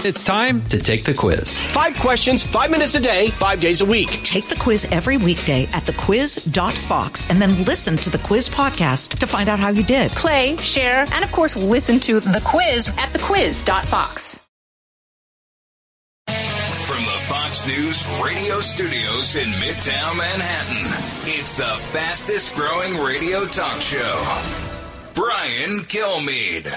It's time to take the quiz. 5 questions, 5 minutes a day, 5 days a week. Take the quiz every weekday at thequiz.fox and then listen to the quiz podcast to find out how you did. Play, share, and of course, listen to the quiz at thequiz.fox. From the Fox News radio studios in Midtown Manhattan, it's the fastest growing radio talk show. Brian Kilmeade.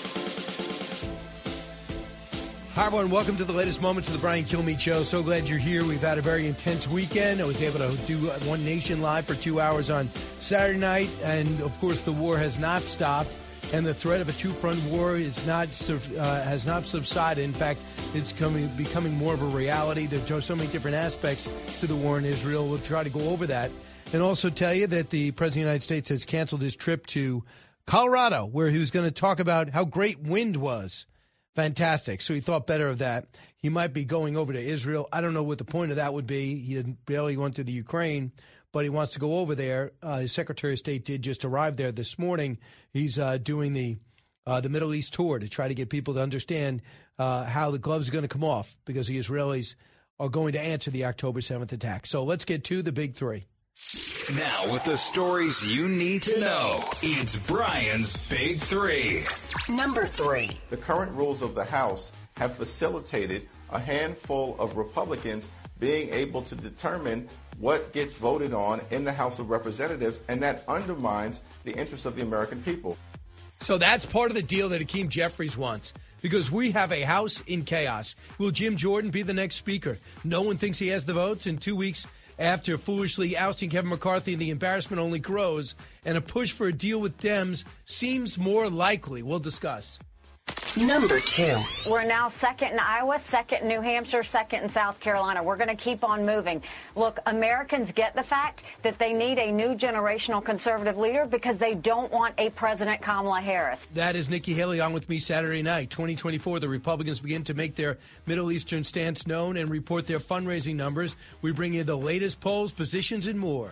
Hi, everyone. Welcome to the latest moments of the Brian Kilmeade Show. So glad you're here. We've had a very intense weekend. I was able to do One Nation Live for 2 hours on Saturday night. And, of course, the war has not stopped. And the threat of a two-front war has not subsided. In fact, it's becoming more of a reality. There are so many different aspects to the war in Israel. We'll try to go over that. And also tell you that the President of the United States has canceled his trip to Colorado, where he was going to talk about how great wind was. Fantastic. So he thought better of that. He might be going over to Israel. I don't know what the point of that would be. He barely went to the Ukraine, but he wants to go over there. His Secretary of State did just arrive there this morning. He's doing the Middle East tour to try to get people to understand how the gloves are going to come off because the Israelis are going to answer the October 7th attack. So let's get to the big three. Now, with the stories you need to know, it's Brian's Big Three. Number 3. The current rules of the House have facilitated a handful of Republicans being able to determine what gets voted on in the House of Representatives, and that undermines the interests of the American people. So that's part of the deal that Hakeem Jeffries wants, because we have a House in chaos. Will Jim Jordan be the next speaker? No one thinks he has the votes. In 2 weeks after foolishly ousting Kevin McCarthy, the embarrassment only grows, and a push for a deal with Dems seems more likely. We'll discuss. Number 2. We're now second in Iowa, second in New Hampshire, second in South Carolina. We're going to keep on moving. Look, Americans get the fact that they need a new generational conservative leader because they don't want a President Kamala Harris. That is Nikki Haley on with me Saturday night. 2024, the Republicans begin to make their Middle Eastern stance known and report their fundraising numbers. We bring you the latest polls, positions, and more.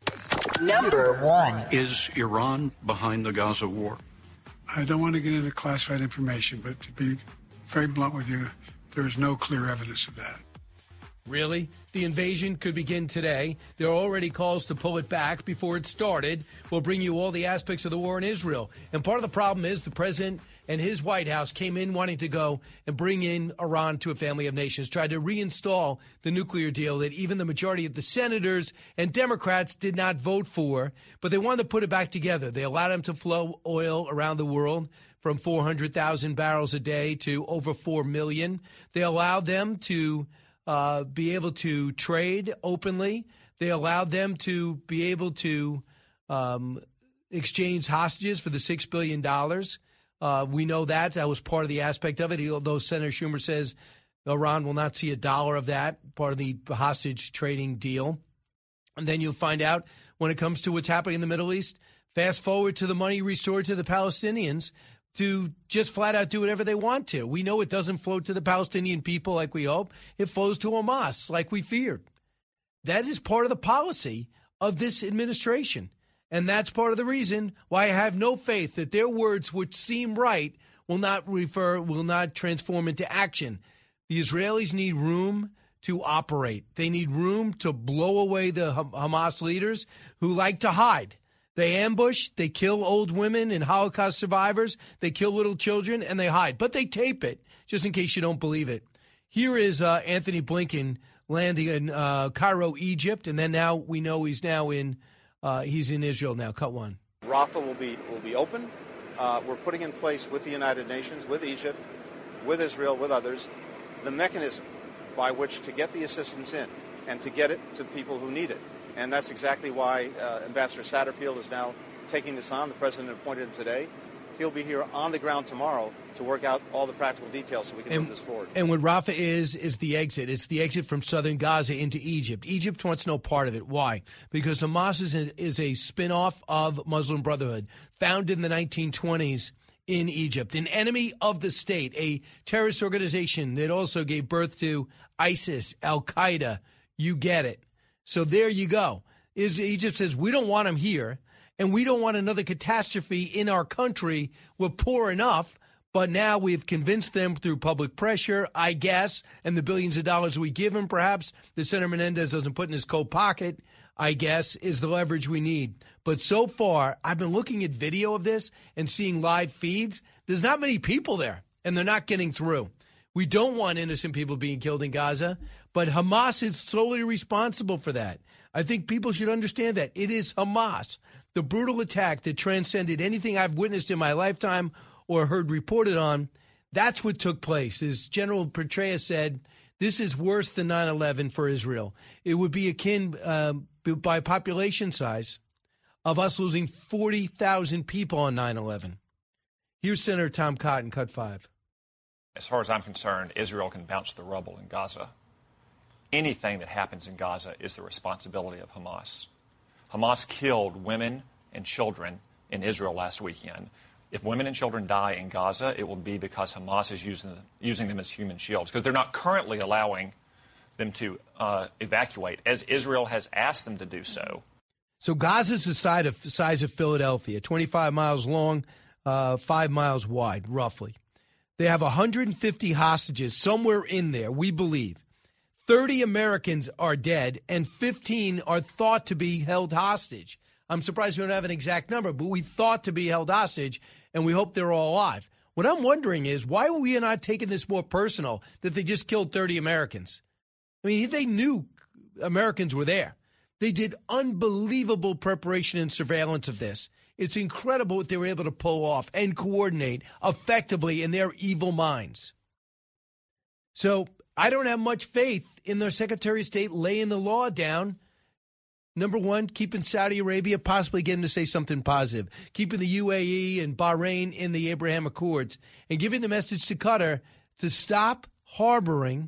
Number 1. Is Iran behind the Gaza war? I don't want to get into classified information, but to be very blunt with you, there is no clear evidence of that. Really? The invasion could begin today. There are already calls to pull it back before it started. We'll bring you all the aspects of the war in Israel. And part of the problem is the president and his White House came in wanting to go and bring in Iran to a family of nations, tried to reinstall the nuclear deal that even the majority of the senators and Democrats did not vote for, but they wanted to put it back together. They allowed them to flow oil around the world from 400,000 barrels a day to over 4 million. They allowed them to be able to trade openly. They allowed them to be able to exchange hostages for the $6 billion. We know that was part of the aspect of it, although Senator Schumer says Iran will not see $1 of that, part of the hostage trading deal. And then you'll find out when it comes to what's happening in the Middle East, fast forward to the money restored to the Palestinians to just flat out do whatever they want to. We know it doesn't flow to the Palestinian people like we hope. It flows to Hamas like we feared. That is part of the policy of this administration. And that's part of the reason why I have no faith that their words, which seem right, will not transform into action. The Israelis need room to operate. They need room to blow away the Hamas leaders who like to hide. They ambush, they kill old women and Holocaust survivors, they kill little children, and they hide. But they tape it, just in case you don't believe it. Here is Anthony Blinken landing in Cairo, Egypt, and then now we know he's in Israel now. Cut one. Rafah will be open. We're putting in place with the United Nations, with Egypt, with Israel, with others, the mechanism by which to get the assistance in and to get it to the people who need it. And that's exactly why Ambassador Satterfield is now taking this on. The president appointed him today. He'll be here on the ground tomorrow to work out all the practical details so we can move this forward. And what Rafah is the exit. It's the exit from southern Gaza into Egypt. Egypt wants no part of it. Why? Because Hamas is a spin-off of Muslim Brotherhood, founded in the 1920s in Egypt, an enemy of the state, a terrorist organization that also gave birth to ISIS, Al-Qaeda. You get it. So there you go. Egypt says, we don't want them here, and we don't want another catastrophe in our country. We're poor enough, But now we've convinced them through public pressure, I guess, and the billions of dollars we give him, perhaps, that Senator Menendez doesn't put in his coat pocket, I guess, is the leverage we need. But so far, I've been looking at video of this and seeing live feeds. There's not many people there, and they're not getting through. We don't want innocent people being killed in Gaza, but Hamas is solely responsible for that. I think people should understand that. It is Hamas, the brutal attack that transcended anything I've witnessed in my lifetime or heard reported on. That's what took place. As General Petraeus said, this is worse than 9/11 for Israel. It would be akin, by population size, of us losing 40,000 people on 9/11. Here's Senator Tom Cotton, Cut 5. As far as I'm concerned, Israel can bounce the rubble in Gaza. Anything that happens in Gaza is the responsibility of Hamas. Hamas killed women and children in Israel last weekend. If women and children die in Gaza, it will be because Hamas is using them as human shields, because they're not currently allowing them to evacuate, as Israel has asked them to do so. So Gaza's the size of Philadelphia, 25 miles long, 5 miles wide, roughly. They have 150 hostages somewhere in there, we believe. 30 Americans are dead, and 15 are thought to be held hostage. I'm surprised we don't have an exact number, but we thought to be held hostage, and we hope they're all alive. What I'm wondering is, why were we not taking this more personal, that they just killed 30 Americans? I mean, they knew Americans were there. They did unbelievable preparation and surveillance of this. It's incredible what they were able to pull off and coordinate effectively in their evil minds. So I don't have much faith in their Secretary of State laying the law down. Number one, keeping Saudi Arabia, possibly getting to say something positive, keeping the UAE and Bahrain in the Abraham Accords, and giving the message to Qatar to stop harboring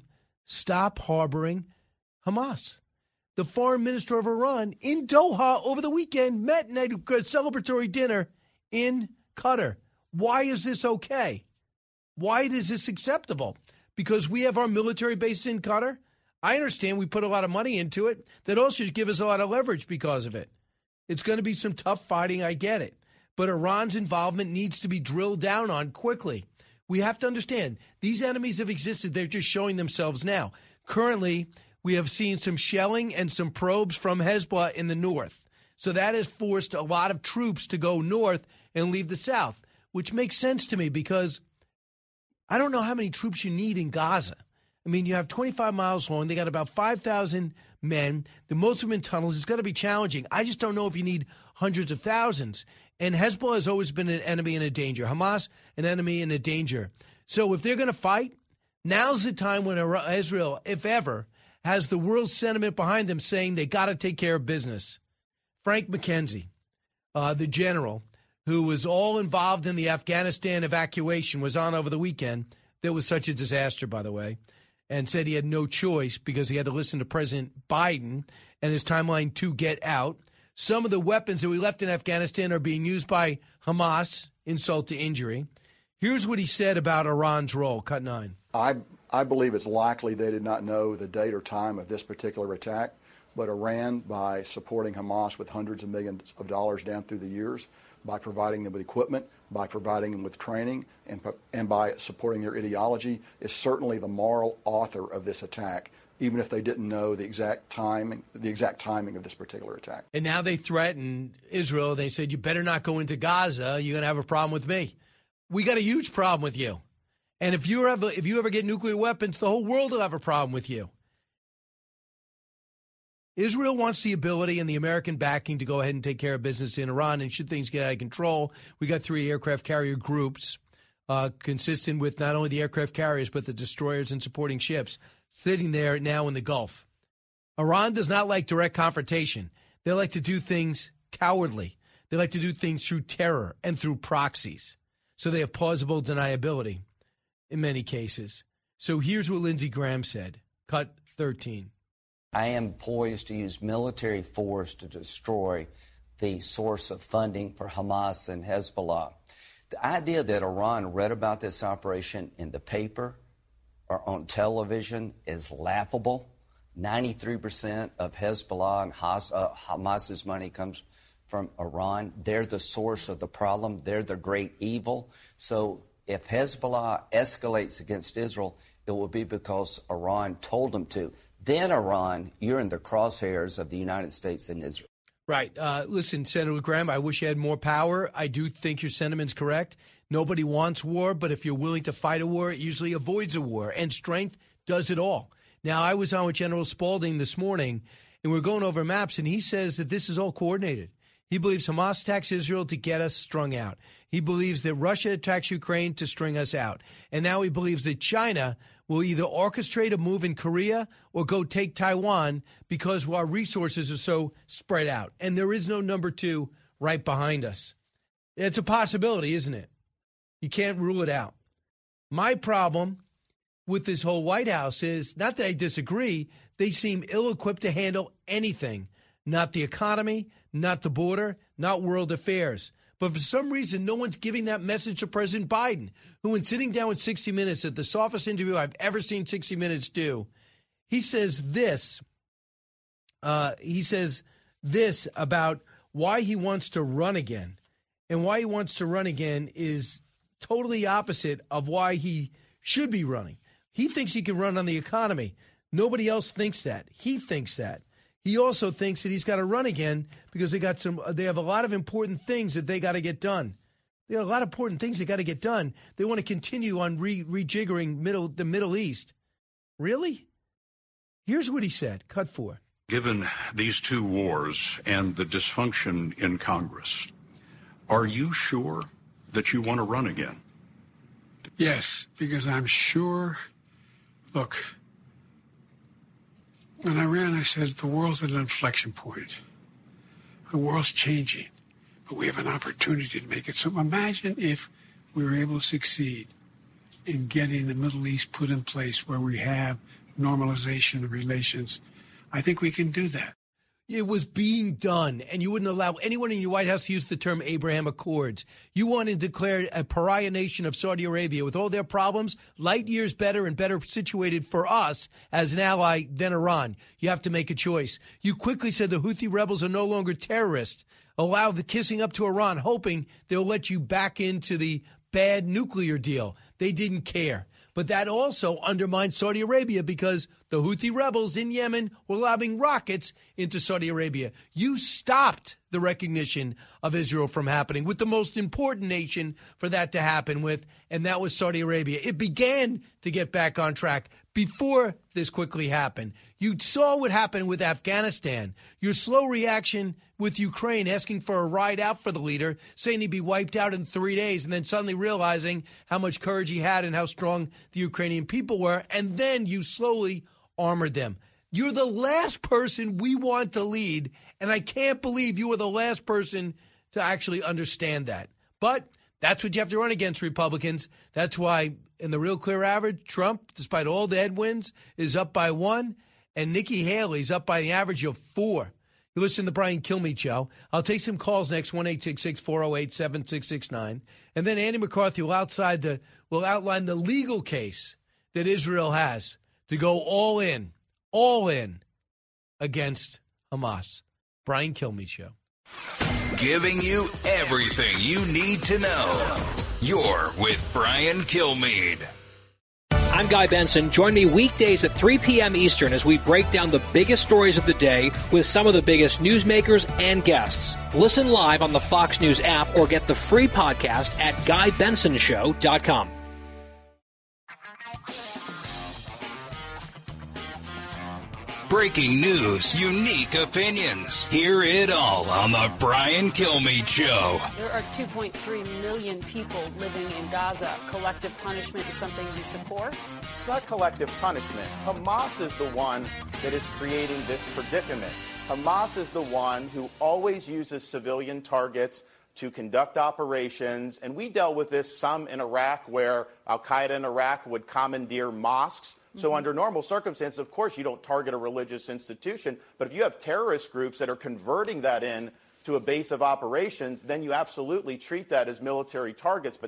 Hamas. The foreign minister of Iran in Doha over the weekend met in a celebratory dinner in Qatar. Why is this okay? Why is this acceptable? Because we have our military base in Qatar? I understand we put a lot of money into it. That also should give us a lot of leverage because of it. It's going to be some tough fighting, I get it. But Iran's involvement needs to be drilled down on quickly. We have to understand, these enemies have existed. They're just showing themselves now. Currently, we have seen some shelling and some probes from Hezbollah in the north. So that has forced a lot of troops to go north and leave the south, which makes sense to me because I don't know how many troops you need in Gaza. I mean, you have 25 miles long. They got about 5,000 men. Most of them in tunnels. It's got to be challenging. I just don't know if you need hundreds of thousands. And Hezbollah has always been an enemy and a danger. Hamas, an enemy and a danger. So if they're going to fight, now's the time when Israel, if ever, has the world sentiment behind them saying they got to take care of business. Frank McKenzie, the general, who was all involved in the Afghanistan evacuation, was on over the weekend. There was such a disaster, by the way, and said he had no choice because he had to listen to President Biden and his timeline to get out. Some of the weapons that we left in Afghanistan are being used by Hamas, insult to injury. Here's what he said about Iran's role. Cut 9. I believe it's likely they did not know the date or time of this particular attack, but Iran, by supporting Hamas with hundreds of millions of dollars down through the years, by providing them with equipment, by providing them with training, and by supporting their ideology, is certainly the moral author of this attack, even if they didn't know the exact timing of this particular attack. And now they threaten Israel. They said, you better not go into Gaza. You're going to have a problem with me. We got a huge problem with you. And if you ever get nuclear weapons, the whole world will have a problem with you. Israel wants the ability and the American backing to go ahead and take care of business in Iran. And should things get out of control, we got 3 aircraft carrier groups consistent with not only the aircraft carriers, but the destroyers and supporting ships sitting there now in the Gulf. Iran does not like direct confrontation. They like to do things cowardly. They like to do things through terror and through proxies. So they have plausible deniability in many cases. So here's what Lindsey Graham said. Cut 13. I am poised to use military force to destroy the source of funding for Hamas and Hezbollah. The idea that Iran read about this operation in the paper or on television is laughable. 93% of Hezbollah and Hamas's money comes from Iran. They're the source of the problem. They're the great evil. So If Hezbollah escalates against Israel, it will be because Iran told them to. Then Iran, you're in the crosshairs of the United States and Israel. Right. Listen, Senator Graham, I wish you had more power. I do think your sentiment's correct. Nobody wants war, but if you're willing to fight a war, it usually avoids a war, and strength does it all. Now, I was on with General Spalding this morning, and we're going over maps, and he says that this is all coordinated. He believes Hamas attacks Israel to get us strung out. He believes that Russia attacks Ukraine to string us out. And now he believes that China will either orchestrate a move in Korea or go take Taiwan because our resources are so spread out. And there is no number two right behind us. It's a possibility, isn't it? You can't rule it out. My problem with this whole White House is not that I disagree. They seem ill-equipped to handle anything. Not the economy, not the border, not world affairs. But for some reason, no one's giving that message to President Biden, who, in sitting down with 60 Minutes at the softest interview I've ever seen 60 Minutes do, he says this. He says this about why he wants to run again. And why he wants to run again is totally opposite of why he should be running. He thinks he can run on the economy. Nobody else thinks that. He thinks that. He also thinks that he's got to run again because they have a lot of important things that they got to get done. They have a lot of important things they got to get done. They want to continue on rejiggering the Middle East. Really? Here's what he said. Cut 4. Given these two wars and the dysfunction in Congress, are you sure that you want to run again? Yes, because I'm sure. Look, when I ran, I said the world's at an inflection point. The world's changing, but we have an opportunity to make it. So imagine if we were able to succeed in getting the Middle East put in place where we have normalization of relations. I think we can do that. It was being done, and you wouldn't allow anyone in your White House to use the term Abraham Accords. You wanted to declare a pariah nation of Saudi Arabia with all their problems, light years better and better situated for us as an ally than Iran. You have to make a choice. You quickly said the Houthi rebels are no longer terrorists. Allow the kissing up to Iran, hoping they'll let you back into the bad nuclear deal. They didn't care. But that also undermined Saudi Arabia because the Houthi rebels in Yemen were lobbing rockets into Saudi Arabia. You stopped the recognition of Israel from happening with the most important nation for that to happen with, and that was Saudi Arabia. It began to get back on track before this quickly happened. You saw what happened with Afghanistan. Your slow reaction with Ukraine, asking for a ride out for the leader, saying he'd be wiped out in 3 days, and then suddenly realizing how much courage he had and how strong the Ukrainian people were, and then you slowly armored them. You're the last person we want to lead, and I can't believe you were the last person to actually understand that. But that's what you have to run against, Republicans. That's why in the Real Clear Average, Trump, despite all the headwinds, is up by 1, and Nikki Haley's up by the average of 4. You listen to the Brian Kilmeade Show. I'll take some calls next, 1-866-408-7669. And then Andy McCarthy will outline the legal case that Israel has to go all in against Hamas. Brian Kilmeade Show. Giving you everything you need to know. You're with Brian Kilmeade. I'm Guy Benson. Join me weekdays at 3 p.m. Eastern as we break down the biggest stories of the day with some of the biggest newsmakers and guests. Listen live on the Fox News app or get the free podcast at GuyBensonShow.com. Breaking news, unique opinions. Hear it all on the Brian Kilmeade Show. There are 2.3 million people living in Gaza. Collective punishment is something you support? It's not collective punishment. Hamas is the one that is creating this predicament. Hamas is the one who always uses civilian targets to conduct operations. And we dealt with this some in Iraq, where al-Qaeda in Iraq would commandeer mosques. So under normal circumstances, of course, you don't target a religious institution. But if you have terrorist groups that are converting that in to a base of operations, then you absolutely treat that as military targets. But that's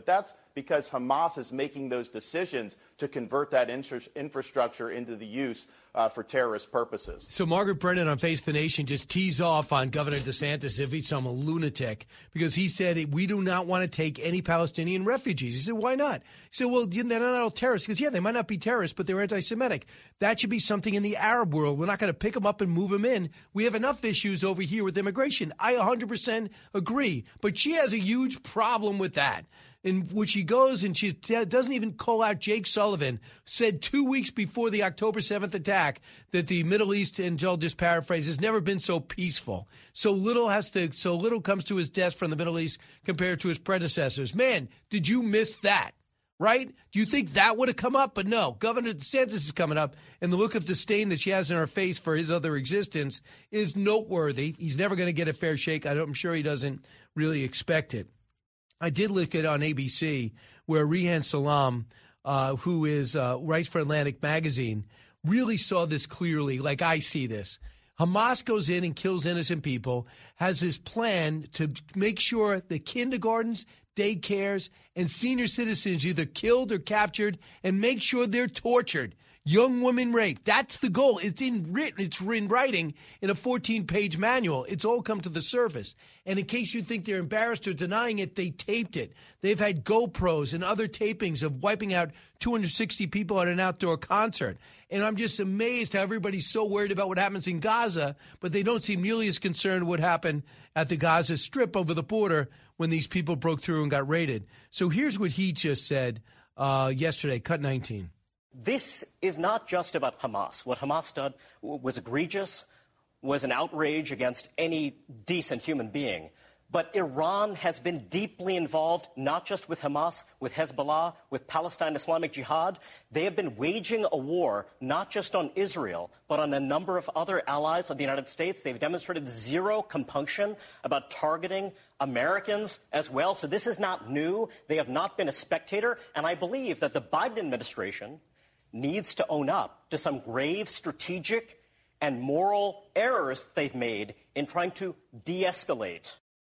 because Hamas is making those decisions to convert that infrastructure into the use for terrorist purposes. So Margaret Brennan on Face the Nation just teased off on Governor DeSantis as if he's some lunatic because he said, we do not want to take any Palestinian refugees. He said, why not? He said, well, they're not all terrorists. Because, yeah, they might not be terrorists, but they're anti-Semitic. That should be something in the Arab world. We're not going to pick them up and move them in. We have enough issues over here with immigration. I 100% agree. But she has a huge problem with that. In which she goes and she doesn't even call out Jake Sullivan, said 2 weeks before the October 7th attack that the Middle East, and I'll just paraphrase, has never been so peaceful. So little comes to his desk from the Middle East compared to his predecessors. Man, did you miss that? Right? Do you think that would have come up? But no, Governor DeSantis is coming up, and the look of disdain that she has in her face for his other existence is noteworthy. He's never going to get a fair shake. I'm sure he doesn't really expect it. I did look at it on ABC where Rehan Salam, who writes for Atlantic Magazine, really saw this clearly, like I see this. Hamas goes in and kills innocent people, has this plan to make sure the kindergartens, daycares, and senior citizens either killed or captured and make sure they're tortured. Young women raped. That's the goal. It's in writing in a 14-page manual. It's all come to the surface. And in case you think they're embarrassed or denying it, they taped it. They've had GoPros and other tapings of wiping out 260 people at an outdoor concert. And I'm just amazed how everybody's so worried about what happens in Gaza, but they don't seem nearly as concerned what happened at the Gaza Strip over the border when these people broke through and got raided. So here's what he just said yesterday, cut 19. This is not just about Hamas. What Hamas did was egregious, was an outrage against any decent human being. But Iran has been deeply involved, not just with Hamas, with Hezbollah, with Palestine Islamic Jihad. They have been waging a war, not just on Israel, but on a number of other allies of the United States. They've demonstrated zero compunction about targeting Americans as well. So this is not new. They have not been a spectator. And I believe that the Biden administration needs to own up to some grave strategic and moral errors they've made in trying to de-escalate.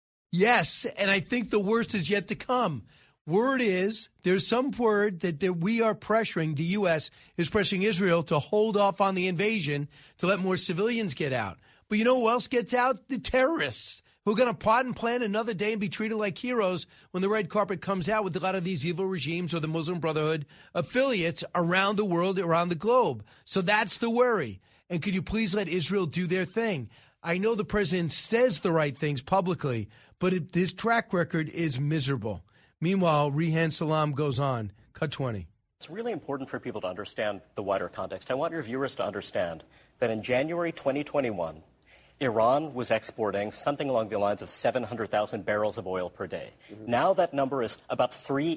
Yes, and I think the worst is yet to come. Word is, there's some word that we are pressuring, the U.S. is pressuring Israel to hold off on the invasion to let more civilians get out. But you know who else gets out? The terrorists, who are going to plot and plan another day and be treated like heroes when the red carpet comes out with a lot of these evil regimes or the Muslim Brotherhood affiliates around the world, around the globe. So that's the worry. And could you please let Israel do their thing? I know the president says the right things publicly, but his track record is miserable. Meanwhile, Rehan Salam goes on. Cut 20. It's really important for people to understand the wider context. I want your viewers to understand that in January 2021, Iran was exporting something along the lines of 700,000 barrels of oil per day. Now that number is about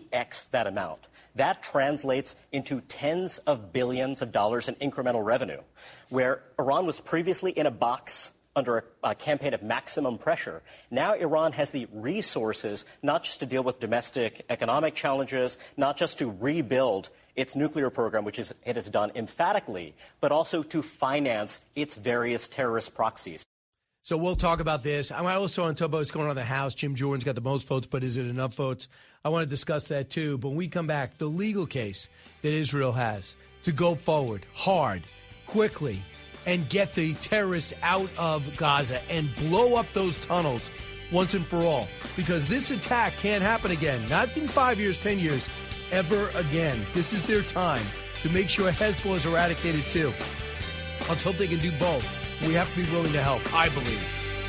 3x that amount. That translates into tens of billions of dollars in incremental revenue, where Iran was previously in a box under a campaign of maximum pressure. Now Iran has the resources not just to deal with domestic economic challenges, not just to rebuild its nuclear program, which it has done emphatically, but also to finance its various terrorist proxies. So we'll talk about this. I also want to talk about what's going on in the House. Jim Jordan's got the most votes, but is it enough votes? I want to discuss that too. But when we come back, the legal case that Israel has to go forward hard, quickly, and get the terrorists out of Gaza and blow up those tunnels once and for all. Because this attack can't happen again. Not in 5 years, 10 years, ever again. This is their time to make sure Hezbollah is eradicated too. Let's hope they can do both. We have to be willing to help, I believe.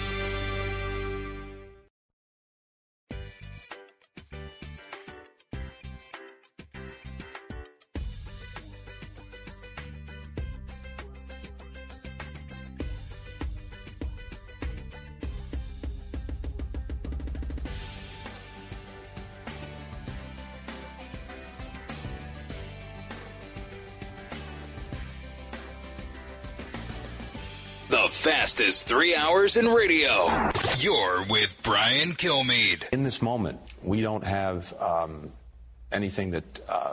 The fastest 3 hours in radio. You're with Brian Kilmeade. In this moment, we don't have anything that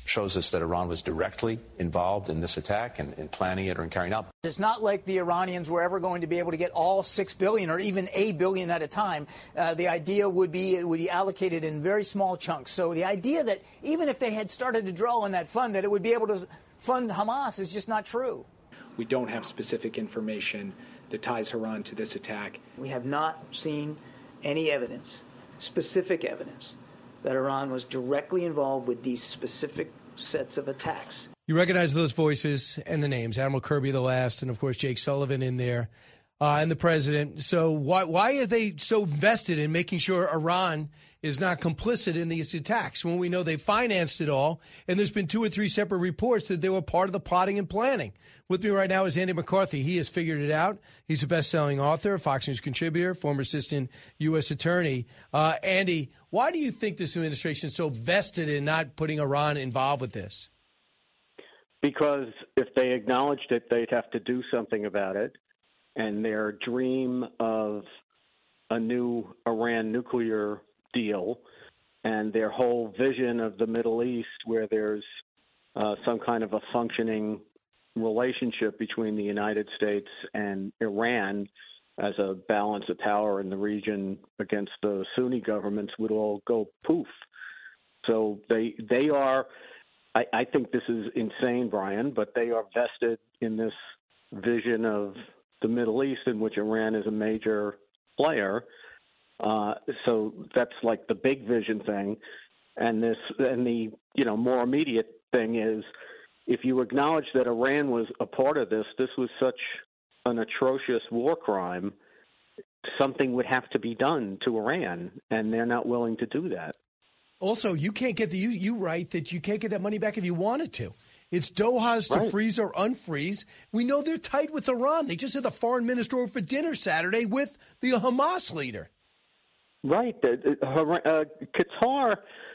shows us that Iran was directly involved in this attack and in planning it or in carrying out. It's not like the Iranians were ever going to be able to get all $6 billion or even $1 billion at a time. The idea would be it would be allocated in very small chunks. So the idea that even if they had started to draw on that fund, that it would be able to fund Hamas is just not true. We don't have specific information that ties Iran to this attack. We have not seen any evidence, specific evidence, that Iran was directly involved with these specific sets of attacks. You recognize those voices and the names, Admiral Kirby the last, and, of course, Jake Sullivan in there, and the president. So why are they so vested in making sure Iran is not complicit in these attacks when we know they financed it all, and there's been 2 or 3 separate reports that they were part of the plotting and planning? With me right now is Andy McCarthy. He has figured it out. He's a best-selling author, Fox News contributor, former assistant U.S. attorney. Andy, why do you think this administration is so vested in not putting Iran involved with this? Because if they acknowledged it, they'd have to do something about it. And their dream of a new Iran nuclear deal and their whole vision of the Middle East where there's some kind of a functioning relationship between the United States and Iran as a balance of power in the region against the Sunni governments would all go poof. So they are, I think this is insane, Brian, but they are vested in this vision of the Middle East in which Iran is a major player. So that's like the big vision thing. And the more immediate thing is, if you acknowledge that Iran was a part of this was such an atrocious war crime, something would have to be done to Iran, and they're not willing to do that. Also, you can't get you write that you can't get that money back if you wanted to. It's Doha's to freeze or unfreeze. We know they're tight with Iran. They just had the foreign minister over for dinner Saturday with the Hamas leader. Right. Qatar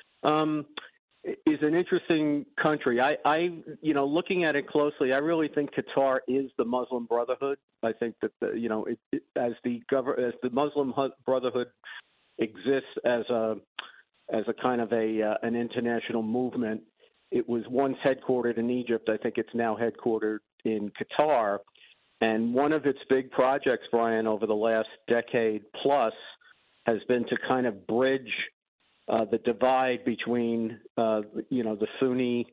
is an interesting country. I looking at it closely, I really think Qatar is the Muslim Brotherhood. I think that as the Muslim Brotherhood exists as a kind of an international movement, it was once headquartered in Egypt. I think it's now headquartered in Qatar. And one of its big projects, Brian, over the last decade plus, has been to kind of bridge the divide between, the Sunni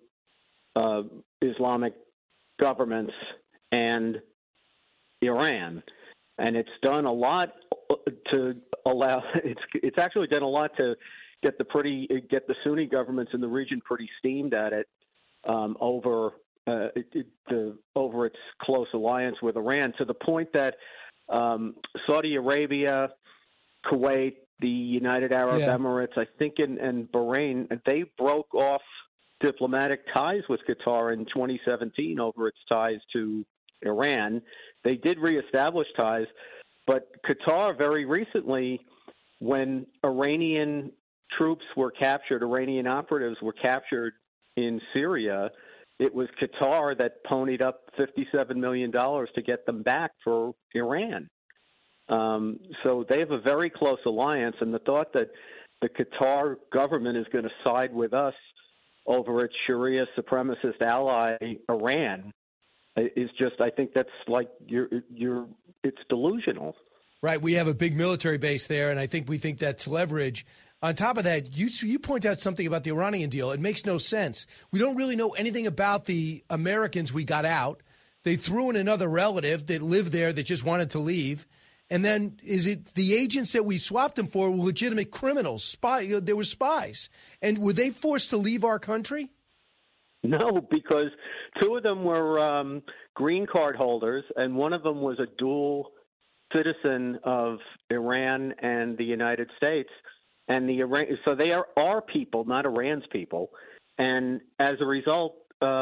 Islamic governments and Iran. And it's done a lot to allow. It's actually done a lot to get the Sunni governments in the region pretty steamed at it over its close alliance with Iran, to the point that Saudi Arabia, Kuwait, the United Arab Emirates, I think, and Bahrain, they broke off diplomatic ties with Qatar in 2017 over its ties to Iran. They did reestablish ties, but Qatar very recently, when Iranian troops were captured, Iranian operatives were captured in Syria, it was Qatar that ponied up $57 million to get them back for Iran. So they have a very close alliance, and the thought that the Qatar government is going to side with us over its Sharia supremacist ally Iran is just, I think that's like it's delusional. Right. We have a big military base there, and I think we think that's leverage. On top of that, you point out something about the Iranian deal. It makes no sense. We don't really know anything about the Americans we got out. They threw in another relative that lived there that just wanted to leave. And then is it the agents that we swapped them for were legitimate criminals? There were spies. And were they forced to leave our country? No, because 2 of them were green card holders, and one of them was a dual citizen of Iran and the United States. And so they are our people, not Iran's people. And as a result,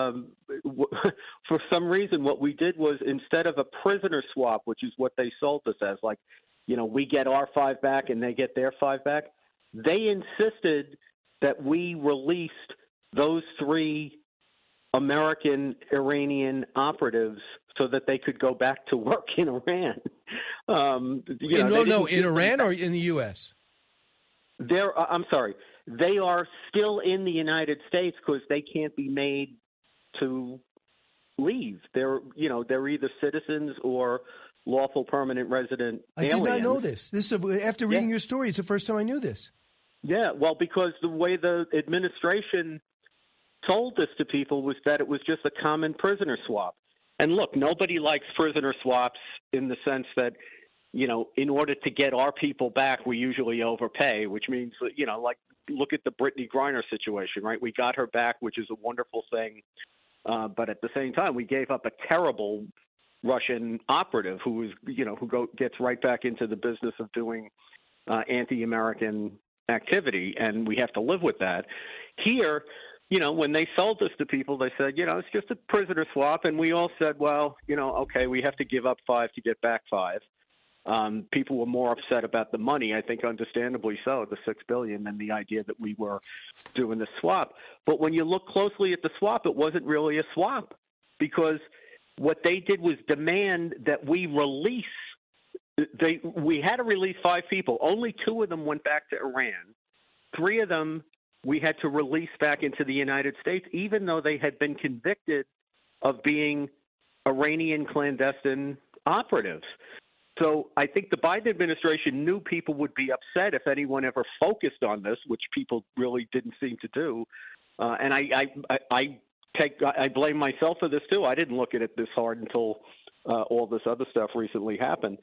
for some reason, what we did was, instead of a prisoner swap, which is what they sold us as, like, we get our 5 back and they get their 5 back, they insisted that we released those 3 American Iranian operatives so that they could go back to work in Iran. In Iran or in the U.S.? I'm sorry. they are still in the United States because they can't be made to leave. They're either citizens or lawful permanent resident aliens. I did not know this. After reading your story, it's the first time I knew this. Yeah, well, because the way the administration told this to people was that it was just a common prisoner swap. And look, nobody likes prisoner swaps in the sense that, in order to get our people back, we usually overpay, which means, like look at the Brittany Griner situation, right? We got her back, which is a wonderful thing. But at the same time, we gave up a terrible Russian operative who gets right back into the business of doing anti-American activity, and we have to live with that. Here, when they sold this to people, they said, it's just a prisoner swap, and we all said, well, okay, we have to give up 5 to get back 5. People were more upset about the money, I think understandably so, the $6 billion, than the idea that we were doing the swap. But when you look closely at the swap, it wasn't really a swap, because what they did was demand that we release. We had to release 5 people. Only 2 of them went back to Iran. 3 of them we had to release back into the United States, even though they had been convicted of being Iranian clandestine operatives. So I think the Biden administration knew people would be upset if anyone ever focused on this, which people really didn't seem to do. And I blame myself for this too. I didn't look at it this hard until all this other stuff recently happened.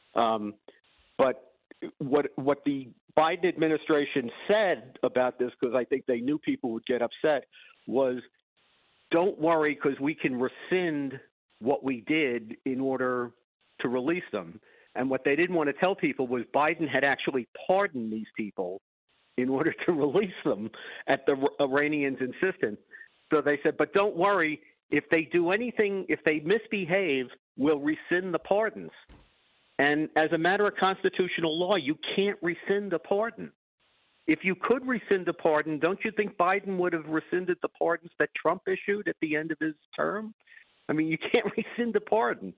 But what the Biden administration said about this, because I think they knew people would get upset, was don't worry because we can rescind what we did in order to release them. And what they didn't want to tell people was Biden had actually pardoned these people in order to release them at the Iranians' insistence. So they said, but don't worry, if they do anything, if they misbehave, we'll rescind the pardons. And as a matter of constitutional law, you can't rescind a pardon. If you could rescind a pardon, don't you think Biden would have rescinded the pardons that Trump issued at the end of his term? I mean, you can't rescind a pardon.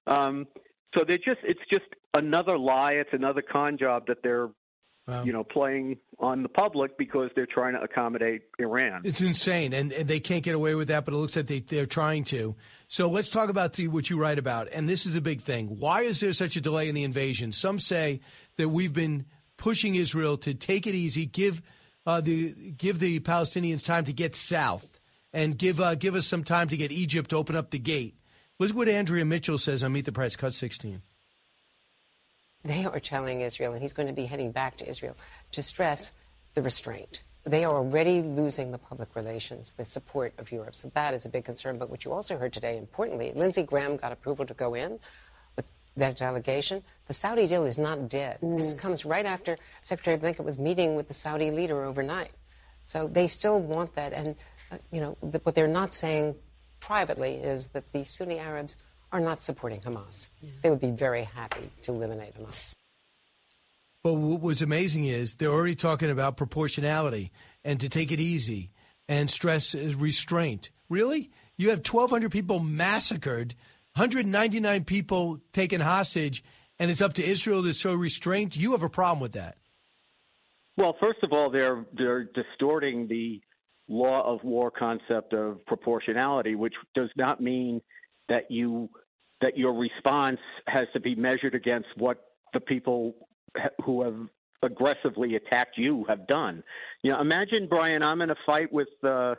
So it's just another lie. It's another con job that they're, playing on the public because they're trying to accommodate Iran. It's insane, and they can't get away with that, but it looks like they're trying to. So let's talk about what you write about, and this is a big thing. Why is there such a delay in the invasion? Some say that we've been pushing Israel to take it easy, give the Palestinians time to get south, and give us some time to get Egypt to open up the gate. Listen what Andrea Mitchell says on Meet the Press, Cut 16. They are telling Israel, and he's going to be heading back to Israel, to stress the restraint. They are already losing the public relations, the support of Europe. So that is a big concern. But what you also heard today, importantly, Lindsey Graham got approval to go in with that delegation. The Saudi deal is not dead. This comes right after Secretary Blinken was meeting with the Saudi leader overnight. So they still want that. And, what they're not saying privately is that the Sunni Arabs are not supporting Hamas. Yeah. They would be very happy to eliminate Hamas. But what was amazing is they're already talking about proportionality and to take it easy and stress restraint. Really? You have 1,200 people massacred, 199 people taken hostage, and it's up to Israel to show restraint? You have a problem with that. Well, first of all, they're distorting the law of war concept of proportionality, which does not mean that your response has to be measured against what the people who have aggressively attacked you have done. Imagine, Brian, I'm in a fight with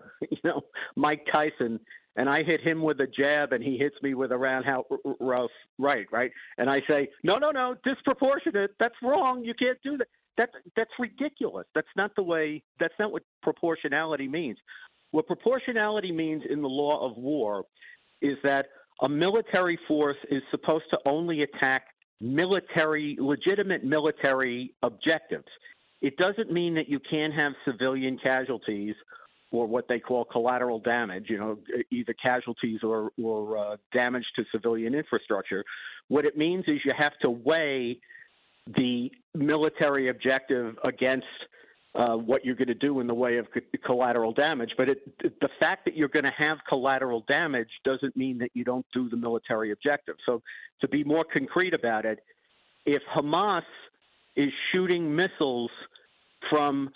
Mike Tyson, and I hit him with a jab, and he hits me with a roundhouse right, and I say, no, disproportionate. That's wrong. You can't do that. That's ridiculous. That's not what proportionality means. What proportionality means in the law of war is that a military force is supposed to only attack legitimate military objectives. It doesn't mean that you can't have civilian casualties or what they call collateral damage, either casualties or damage to civilian infrastructure. What it means is you have to weigh the military objective against what you're going to do in the way of collateral damage. But the fact that you're going to have collateral damage doesn't mean that you don't do the military objective. So to be more concrete about it, if Hamas is shooting missiles from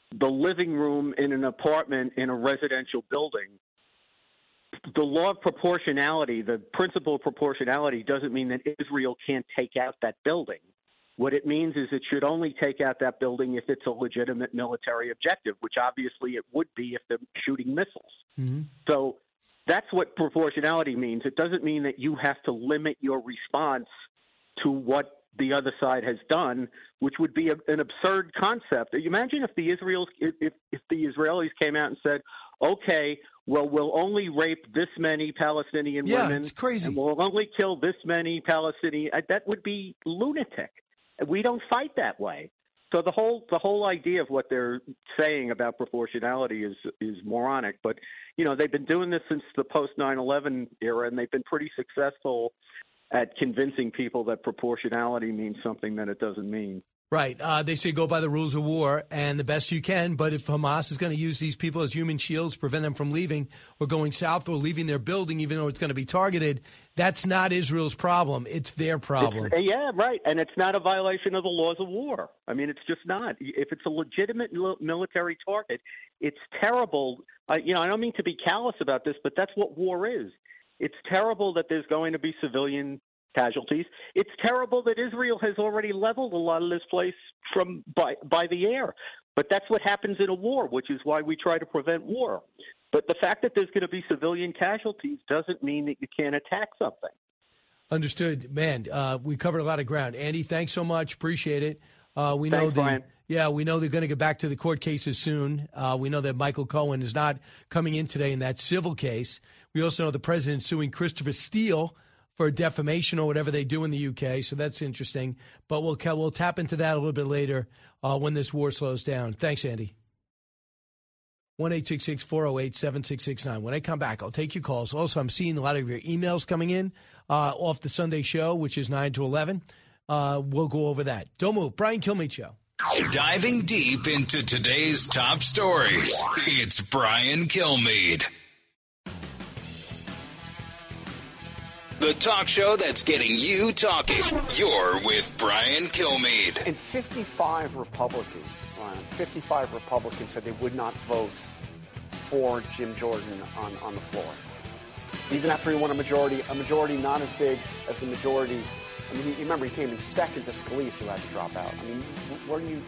the living room in an apartment in a residential building, the law of proportionality, the principle of proportionality, doesn't mean that Israel can't take out that building. What it means is it should only take out that building if it's a legitimate military objective, which obviously it would be if they're shooting missiles. Mm-hmm. So that's what proportionality means. It doesn't mean that you have to limit your response to what the other side has done, which would be an absurd concept. Imagine if the Israelis came out and said, okay, well, we'll only rape this many Palestinian women. It's crazy. And we'll only kill this many Palestinian. That would be lunatic. We don't fight that way. So the whole idea of what they're saying about proportionality is moronic. But, they've been doing this since the post 9/11 era, and they've been pretty successful at convincing people that proportionality means something that it doesn't mean. Right. They say go by the rules of war and the best you can. But if Hamas is going to use these people as human shields, prevent them from leaving or going south or leaving their building, even though it's going to be targeted, that's not Israel's problem. It's their problem. Yeah, right. And it's not a violation of the laws of war. I mean, it's just not. If it's a legitimate military target, it's terrible. I don't mean to be callous about this, but that's what war is. It's terrible that there's going to be civilian casualties. It's terrible that Israel has already leveled a lot of this place by the air. But that's what happens in a war, which is why we try to prevent war. But the fact that there's going to be civilian casualties doesn't mean that you can't attack something. Understood. Man, we covered a lot of ground. Andy, thanks so much. Appreciate it. Thanks, Brian. Yeah, we know they're going to get back to the court cases soon. We know that Michael Cohen is not coming in today in that civil case. We also know the president's suing Christopher Steele for defamation or whatever they do in the UK. So that's interesting. But we'll tap into that a little bit later when this war slows down. Thanks, Andy. 1-866-408-7669. When I come back, I'll take your calls. Also, I'm seeing a lot of your emails coming in off the Sunday show, which is 9 to 11. We'll go over that. Don't move. Brian Kilmeade Show. Diving deep into today's top stories, it's Brian Kilmeade. The talk show that's getting you talking. You're with Brian Kilmeade. And 55 Republicans said they would not vote for Jim Jordan on the floor. Even after he won a majority not as big as the majority. I mean, you remember he came in second to Scalise, who had to drop out. I mean, where do you...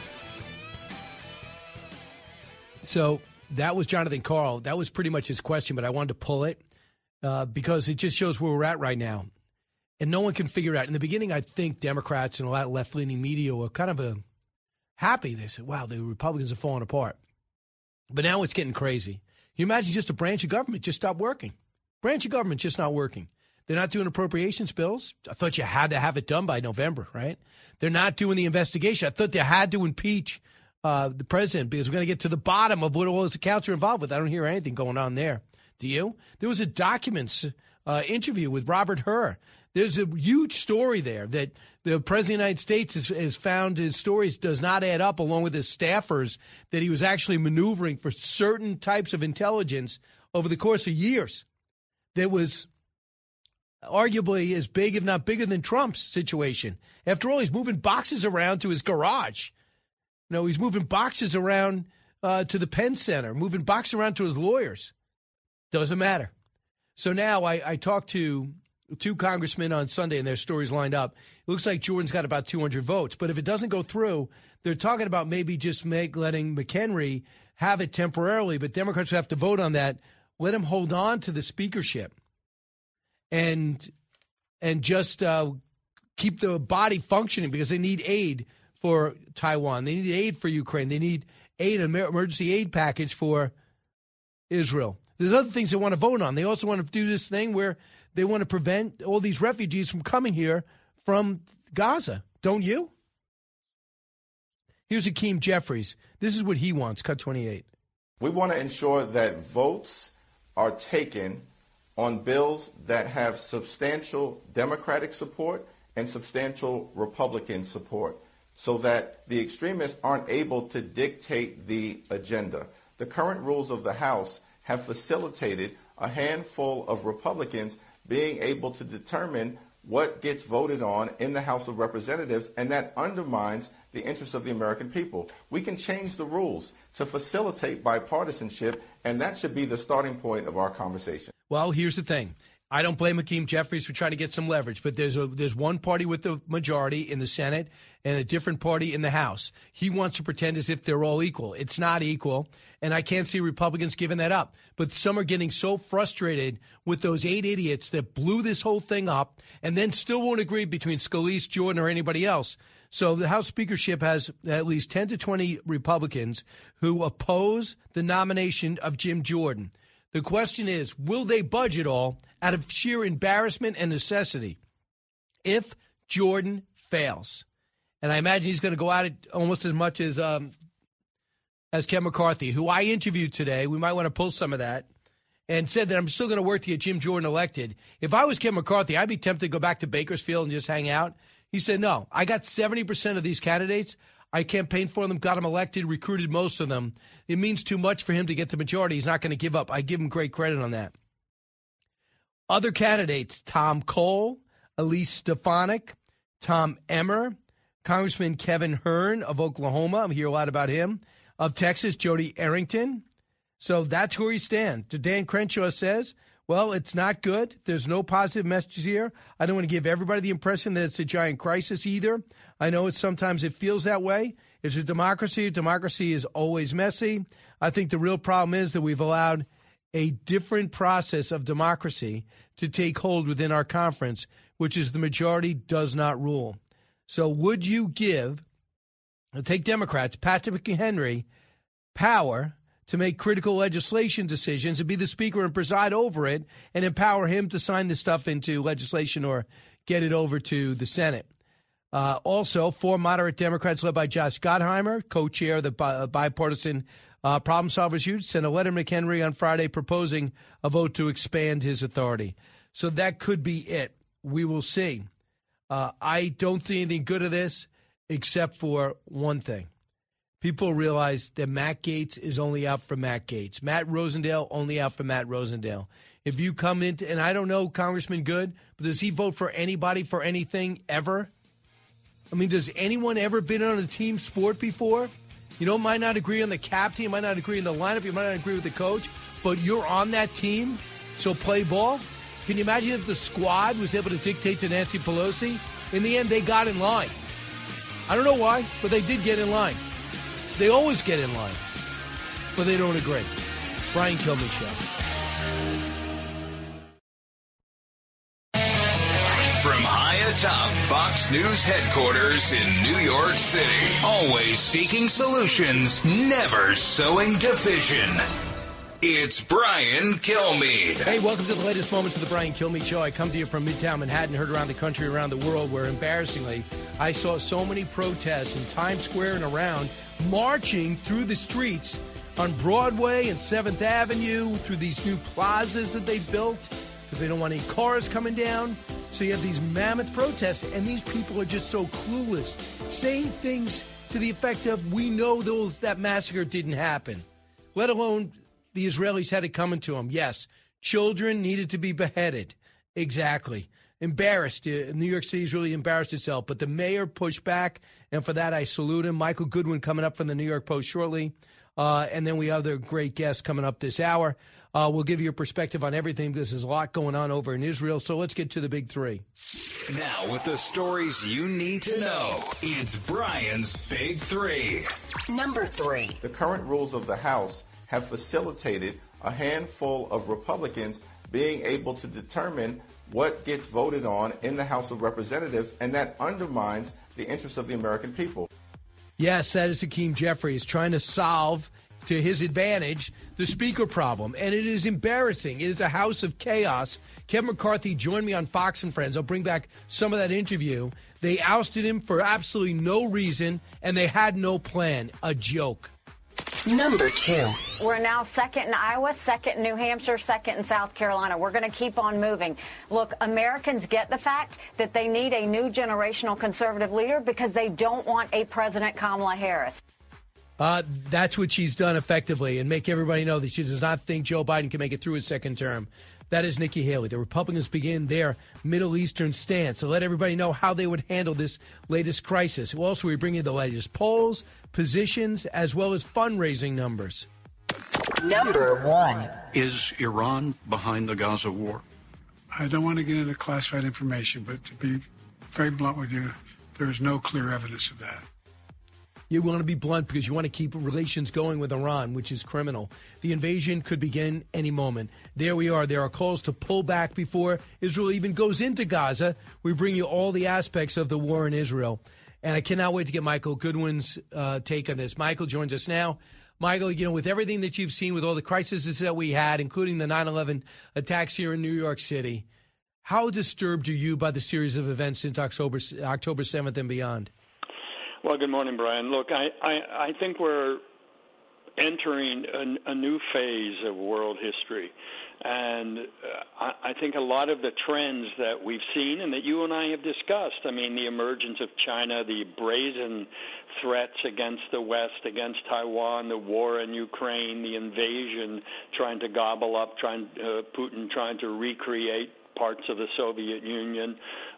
So that was Jonathan Karl. That was pretty much his question, but I wanted to pull it because it just shows where we're at right now. And no one can figure it out. In the beginning, I think Democrats and a lot of left-leaning media were kind of happy. They said, wow, the Republicans are falling apart. But now it's getting crazy. Can you imagine just a branch of government just stopped working? Branch of government just not working. They're not doing appropriations bills. I thought you had to have it done by November, right? They're not doing the investigation. I thought they had to impeach the president because we're going to get to the bottom of what all his accounts are involved with. I don't hear anything going on there. Do you? There was a documents interview with Robert Hur. There's a huge story there that the president of the United States has found his stories does not add up, along with his staffers, that he was actually maneuvering for certain types of intelligence over the course of years. That was arguably as big, if not bigger, than Trump's situation. After all, he's moving boxes around to his garage. No, he's moving boxes around to the Penn Center, moving boxes around to his lawyers. Doesn't matter. So now I talked to two congressmen on Sunday, and their stories lined up. It looks like Jordan's got about 200 votes. But if it doesn't go through, they're talking about maybe just letting McHenry have it temporarily, but Democrats have to vote on that. Let him hold on to the speakership. And just keep the body functioning because they need aid for Taiwan. They need aid for Ukraine. They need aid, an emergency aid package for Israel. There's other things they want to vote on. They also want to do this thing where they want to prevent all these refugees from coming here from Gaza. Don't you? Here's Hakeem Jeffries. This is what he wants. Cut 28. We want to ensure that votes are taken on bills that have substantial Democratic support and substantial Republican support so that the extremists aren't able to dictate the agenda. The current rules of the House have facilitated a handful of Republicans being able to determine what gets voted on in the House of Representatives, and that undermines the interests of the American people. We can change the rules to facilitate bipartisanship, and that should be the starting point of our conversation. Well, here's the thing. I don't blame Hakeem Jeffries for trying to get some leverage, but there's one party with the majority in the Senate and a different party in the House. He wants to pretend as if they're all equal. It's not equal, and I can't see Republicans giving that up. But some are getting so frustrated with those 8 idiots that blew this whole thing up and then still won't agree between Scalise, Jordan, or anybody else. So the House speakership has at least 10 to 20 Republicans who oppose the nomination of Jim Jordan. The question is, will they budge at all out of sheer embarrassment and necessity if Jordan fails? And I imagine he's going to go at it almost as much as Ken McCarthy, who I interviewed today. We might want to pull some of that, and said that I'm still going to work to get Jim Jordan elected. If I was Ken McCarthy, I'd be tempted to go back to Bakersfield and just hang out. He said, no, I got 70% of these candidates. I campaigned for them, got them elected, recruited most of them. It means too much for him to get the majority. He's not going to give up. I give him great credit on that. Other candidates, Tom Cole, Elise Stefanik, Tom Emmer, Congressman Kevin Hern of Oklahoma. I hear a lot about him. Of Texas, Jody Arrington. So that's where he stands. Dan Crenshaw says, well, it's not good. There's no positive messages here. I don't want to give everybody the impression that it's a giant crisis either. I know sometimes it feels that way. It's a democracy. Democracy is always messy. I think the real problem is that we've allowed a different process of democracy to take hold within our conference, which is the majority does not rule. So would you take Democrats, Patrick McHenry, power to make critical legislation decisions and be the speaker and preside over it and empower him to sign this stuff into legislation or get it over to the Senate? Also, 4 moderate Democrats led by Josh Gottheimer, co-chair of the bipartisan Problem Solvers Youth, sent a letter to McHenry on Friday proposing a vote to expand his authority. So that could be it. We will see. I don't see anything good of this except for one thing. People realize that Matt Gaetz is only out for Matt Gaetz. Matt Rosendale only out for Matt Rosendale. If you come into, and I don't know Congressman Good, but does he vote for anybody for anything ever? I mean, does anyone ever been on a team sport before? You might not agree on the captain, you might not agree on the lineup, you might not agree with the coach, but you're on that team, so play ball. Can you imagine if the squad was able to dictate to Nancy Pelosi? In the end, they got in line. I don't know why, but they did get in line. They always get in line, but they don't agree. Brian Kilmeade Show. From high atop Fox News headquarters in New York City, always seeking solutions, never sowing division. It's Brian Kilmeade. Hey, welcome to the latest moments of the Brian Kilmeade Show. I come to you from Midtown Manhattan, heard around the country, around the world, where embarrassingly, I saw so many protests in Times Square and around, marching through the streets on Broadway and 7th Avenue, through these new plazas that they built, because they don't want any cars coming down. So you have these mammoth protests, and these people are just so clueless, saying things to the effect of, we know that massacre didn't happen, let alone the Israelis had it coming to them. Yes, children needed to be beheaded. Exactly. Embarrassed. New York City's really embarrassed itself, but the mayor pushed back, and for that I salute him. Michael Goodwin coming up from the New York Post shortly, and then we have other great guests coming up this hour. We'll give you a perspective on everything because there's a lot going on over in Israel. So let's get to the big three. Now with the stories you need to know, it's Brian's Big Three. Number 3. The current rules of the House have facilitated a handful of Republicans being able to determine what gets voted on in the House of Representatives, and that undermines the interests of the American people. Yes, that is Hakeem Jeffries trying to solve, to his advantage, the speaker problem. And it is embarrassing. It is a house of chaos. Kevin McCarthy joined me on Fox and Friends. I'll bring back some of that interview. They ousted him for absolutely no reason, and they had no plan. A joke. Number 2. We're now second in Iowa, second in New Hampshire, second in South Carolina. We're going to keep on moving. Look, Americans get the fact that they need a new generational conservative leader because they don't want a President Kamala Harris. That's what she's done effectively, and make everybody know that she does not think Joe Biden can make it through his second term. That is Nikki Haley. The Republicans begin their Middle Eastern stance to let everybody know how they would handle this latest crisis. Also, we bring you the latest polls, positions, as well as fundraising numbers. Number 1. Is Iran behind the Gaza war? I don't want to get into classified information, but to be very blunt with you, there is no clear evidence of that. You want to be blunt because you want to keep relations going with Iran, which is criminal. The invasion could begin any moment. There we are. There are calls to pull back before Israel even goes into Gaza. We bring you all the aspects of the war in Israel. And I cannot wait to get Michael Goodwin's take on this. Michael joins us now. Michael, with everything that you've seen, with all the crises that we had, including the 9/11 attacks here in New York City, how disturbed are you by the series of events since October 7th and beyond? Well, good morning, Brian. Look, I think we're entering a new phase of world history. And I think a lot of the trends that we've seen and that you and I have discussed, the emergence of China, the brazen threats against the West, against Taiwan, the war in Ukraine, the invasion, trying to gobble up, Putin trying to recreate parts of the Soviet Union,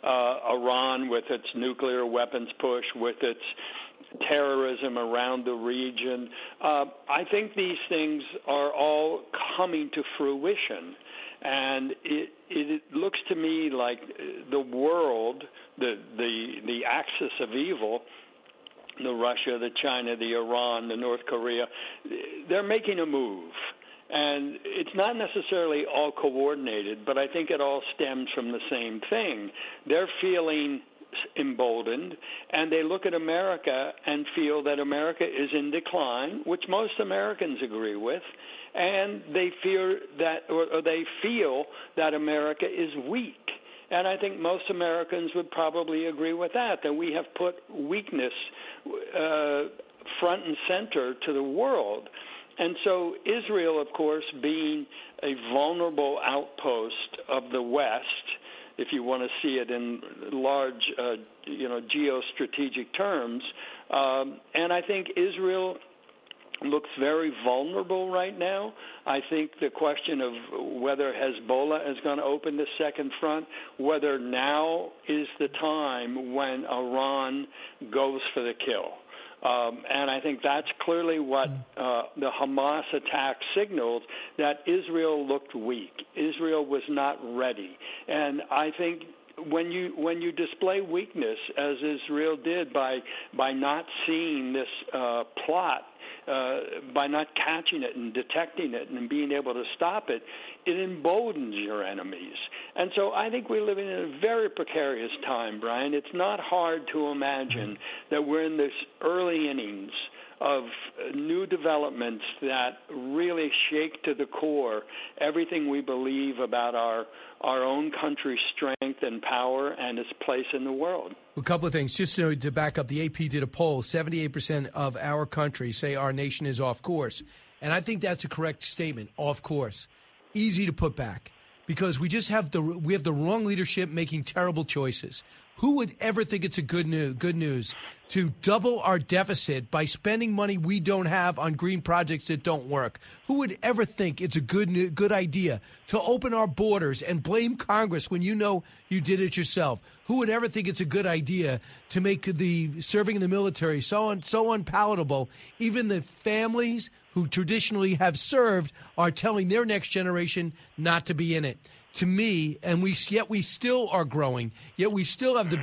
Iran with its nuclear weapons push, with its terrorism around the region. I think these things are all coming to fruition. And it looks to me like the world, the axis of evil, the Russia, the China, the Iran, the North Korea, they're making a move. And it's not necessarily all coordinated, but I think it all stems from the same thing. They're feeling emboldened, and they look at America and feel that America is in decline, which most Americans agree with, and they fear that, or they feel that America is weak. And I think most Americans would probably agree with that we have put weakness front and center to the world. And so Israel, of course, being a vulnerable outpost of the West, if you want to see it in large, geostrategic terms, and I think Israel looks very vulnerable right now. I think the question of whether Hezbollah is going to open the second front, whether now is the time when Iran goes for the kill. And I think that's clearly what the Hamas attack signaled, that Israel looked weak. Israel was not ready. And I think when you display weakness, as Israel did by not seeing this plot, by not catching it and detecting it and being able to stop it, it emboldens your enemies. And so I think we're living in a very precarious time, Brian. It's not hard to imagine that we're in this early innings of new developments that really shake to the core everything we believe about our own country's strength and power and its place in the world. A couple of things. Just to back up, the AP did a poll. 78% of our country say our nation is off course. And I think that's a correct statement, off course. Easy to put back. Because we have the wrong leadership making terrible choices. Who would ever think it's a good news to double our deficit by spending money we don't have on green projects that don't work? Who would ever think it's a good idea to open our borders and blame Congress when you know you did it yourself? Who would ever think it's a good idea to make the serving in the military so unpalatable? Even the families who traditionally have served are telling their next generation not to be in it. To me, and yet we still are growing. Yet we still have the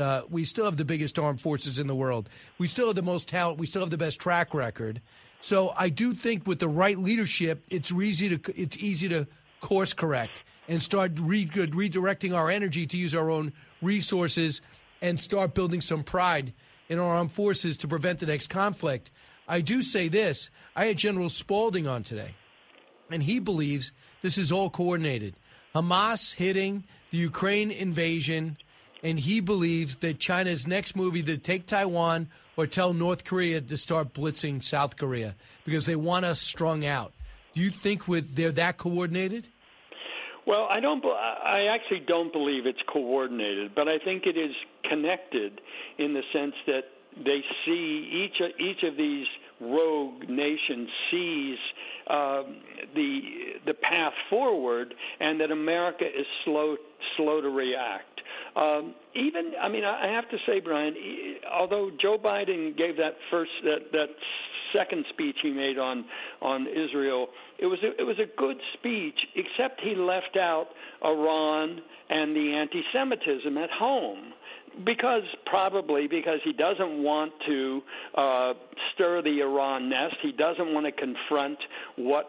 biggest armed forces in the world. We still have the most talent. We still have the best track record. So I do think with the right leadership, it's easy to course correct and start redirecting our energy to use our own resources and start building some pride in our armed forces to prevent the next conflict. I do say this. I had General Spaulding on today, and he believes this is all coordinated. Hamas hitting the Ukraine invasion, and he believes that China's next move either take Taiwan or tell North Korea to start blitzing South Korea because they want us strung out. Do you think they're that coordinated? Well, I actually don't believe it's coordinated, but I think it is connected in the sense that they see each of these rogue nation sees the path forward, and that America is slow to react. I have to say, Brian, although Joe Biden gave that second speech he made on Israel, it was a good speech, except he left out Iran and the anti-Semitism at home. Probably because he doesn't want to stir the Iran nest. He doesn't want to confront what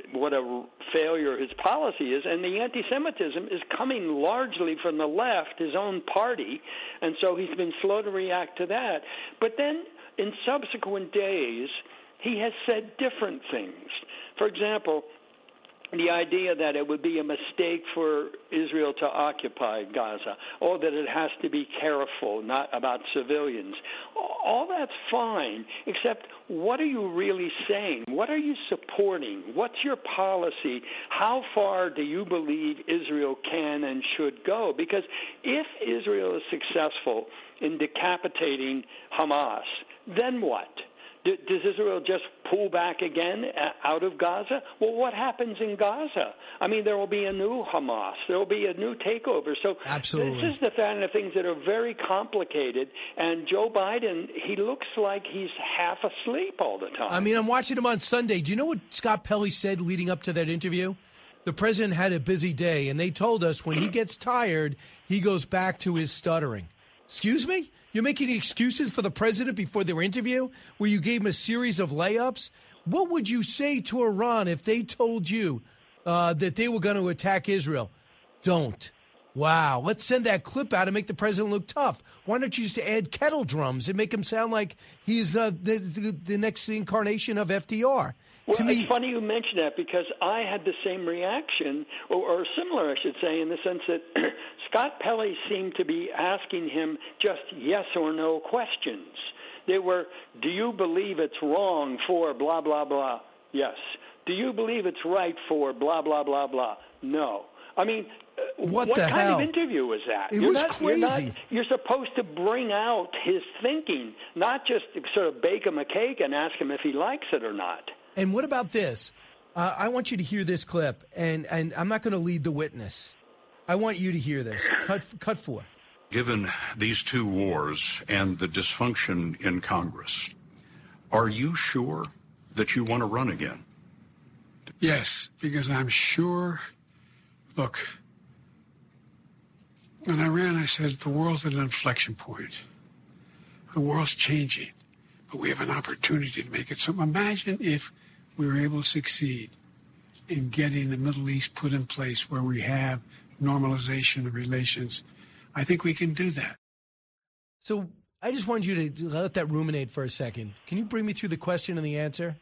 a failure his policy is. And the anti-Semitism is coming largely from the left, his own party, and so he's been slow to react to that. But then in subsequent days, he has said different things. For example, the idea that it would be a mistake for Israel to occupy Gaza, or that it has to be careful, not about civilians. All that's fine, except what are you really saying? What are you supporting? What's your policy? How far do you believe Israel can and should go? Because if Israel is successful in decapitating Hamas, then what? Does Israel just pull back again out of Gaza? Well, what happens in Gaza? I mean, there will be a new Hamas. There will be a new takeover. So Absolutely. This is the kind of things that are very complicated. And Joe Biden, he looks like he's half asleep all the time. I mean, I'm watching him on Sunday. Do you know what Scott Pelley said leading up to that interview? The president had a busy day, and they told us when he gets tired, he goes back to his stuttering. Excuse me? You're making excuses for the president before their interview where you gave him a series of layups? What would you say to Iran if they told you that they were going to attack Israel? Don't. Wow. Let's send that clip out and make the president look tough. Why don't you just add kettle drums and make him sound like he's the next incarnation of FDR? Well, to me, it's funny you mention that because I had the same reaction, or similar, I should say, in the sense that Scott Pelley seemed to be asking him just yes or no questions. They were, do you believe it's wrong for blah, blah, blah? Yes. Do you believe it's right for blah, blah, blah, blah? No. I mean, what kind hell? of interview was that? It was crazy. You're supposed to bring out his thinking, not just sort of bake him a cake and ask him if he likes it or not. And what about this? I want you to hear this clip, and I'm not going to lead the witness. I want you to hear this. Cut 4. Given these two wars and the dysfunction in Congress, are you sure that you want to run again? Yes, because I'm sure. Look, when I ran, I said the world's at an inflection point. The world's changing, but we have an opportunity to make it. So imagine if we were able to succeed in getting the Middle East put in place where we have normalization of relations. I think we can do that. So I just wanted you to let that ruminate for a second. Can you bring me through the question and the answer?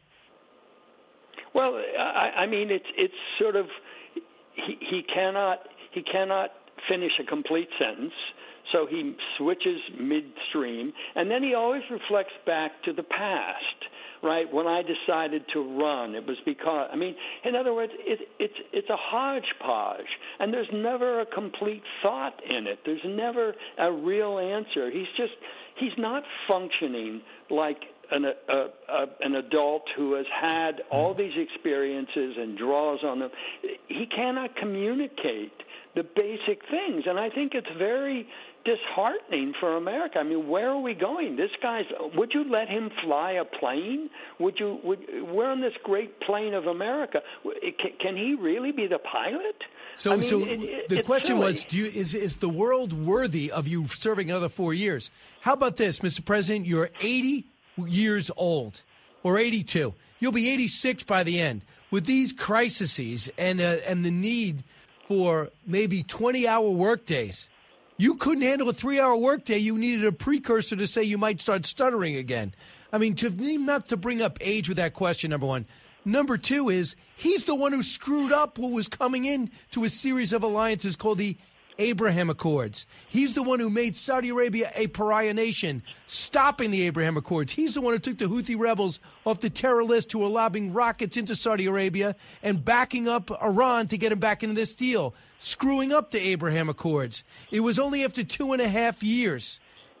Well, I mean, it's sort of he cannot finish a complete sentence, so he switches midstream, and then he always reflects back to the past. Right, when I decided to run, it was because, I mean, in other words, it's a hodgepodge, and there's never a complete thought in it. There's never a real answer. He's not functioning like an adult who has had all these experiences and draws on them. He cannot communicate the basic things, and I think it's very disheartening for America. I mean, where are we going? This guy's. Would you let him fly a plane? We're on this great plane of America. Can he really be the pilot? So, I mean, the question silly. was: is the world worthy of you serving another 4 years? How about this, Mr. President? You're 80 years old, or 82. You'll be 86 by the end. With these crises and the need for maybe 20-hour workdays. You couldn't handle a 3-hour workday. You needed a precursor to say you might start stuttering again. I mean, not to bring up age with that question, number one. Number two is he's the one who screwed up what was coming in to a series of alliances called the Abraham Accords. He's the one who made Saudi Arabia a pariah nation, stopping the Abraham Accords. He's the one who took the Houthi rebels off the terror list who were lobbing rockets into Saudi Arabia and backing up Iran to get him back into this deal, screwing up the Abraham Accords. It was only after 2.5 years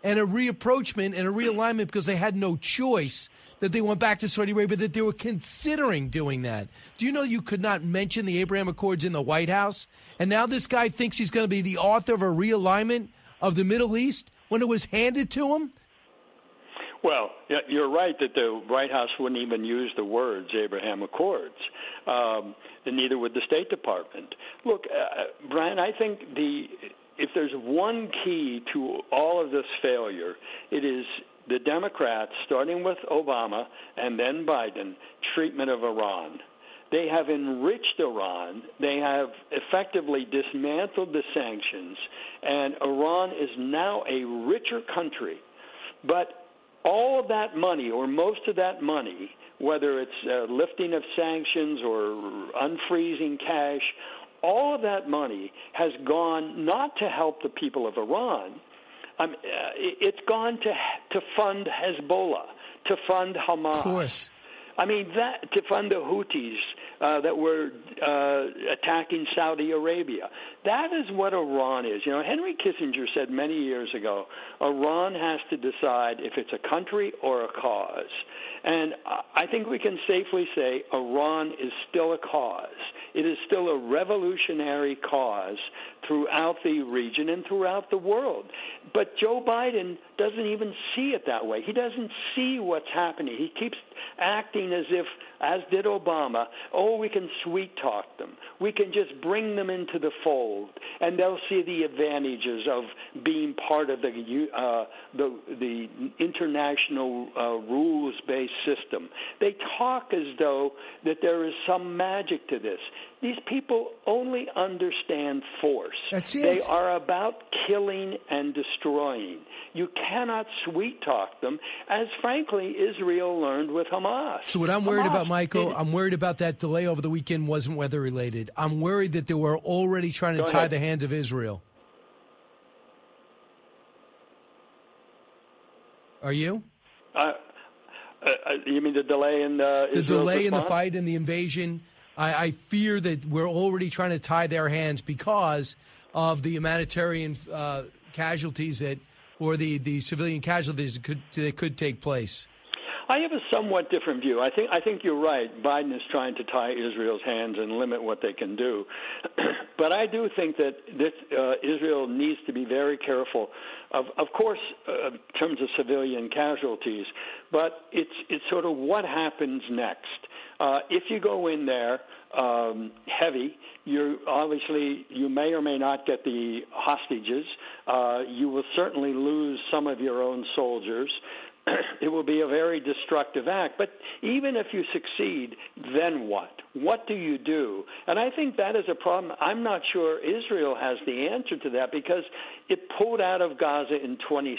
and a reapproachment and a realignment because they had no choice, that they went back to Saudi Arabia, that they were considering doing that. Do you know you could not mention the Abraham Accords in the White House? And now this guy thinks he's going to be the author of a realignment of the Middle East when it was handed to him? Well, you're right that the White House wouldn't even use the words Abraham Accords, and neither would the State Department. Look, Brian, I think if there's one key to all of this failure, it is the Democrats, starting with Obama and then Biden, treatment of Iran. They have enriched Iran. They have effectively dismantled the sanctions, and Iran is now a richer country. But all of that money, or most of that money, whether it's lifting of sanctions or unfreezing cash, all of that money has gone not to help the people of Iran. It's gone to fund Hezbollah, to fund Hamas. Of course. I mean, to fund the Houthis that were attacking Saudi Arabia. That is what Iran is. You know, Henry Kissinger said many years ago, Iran has to decide if it's a country or a cause. And I think we can safely say Iran is still a cause. It is still a revolutionary cause throughout the region and throughout the world. But Joe Biden doesn't even see it that way. He doesn't see what's happening. He keeps acting as if, as did Obama, we can sweet-talk them. We can just bring them into the fold, and they'll see the advantages of being part of the international rules-based system. They talk as though that there is some magic to this. These people only understand force. That's it. They are about killing and destroying. You cannot sweet-talk them, as, frankly, Israel learned with Hamas. So what I'm worried about, Michael, I'm worried about that delay over the weekend wasn't weather-related. I'm worried that they were already trying to tie the hands of Israel. Are you? You mean the delay in the delay in the fight and the invasion? I fear that we're already trying to tie their hands because of the humanitarian casualties or the civilian casualties that could take place. I have a somewhat different view. I think you're right. Biden is trying to tie Israel's hands and limit what they can do. But I do think that Israel needs to be very careful of course, in terms of civilian casualties, but it's sort of what happens next. If you go in there heavy, you may or may not get the hostages. You will certainly lose some of your own soldiers. It will be a very destructive act. But even if you succeed, then what? What do you do? And I think that is a problem. I'm not sure Israel has the answer to that because it pulled out of Gaza in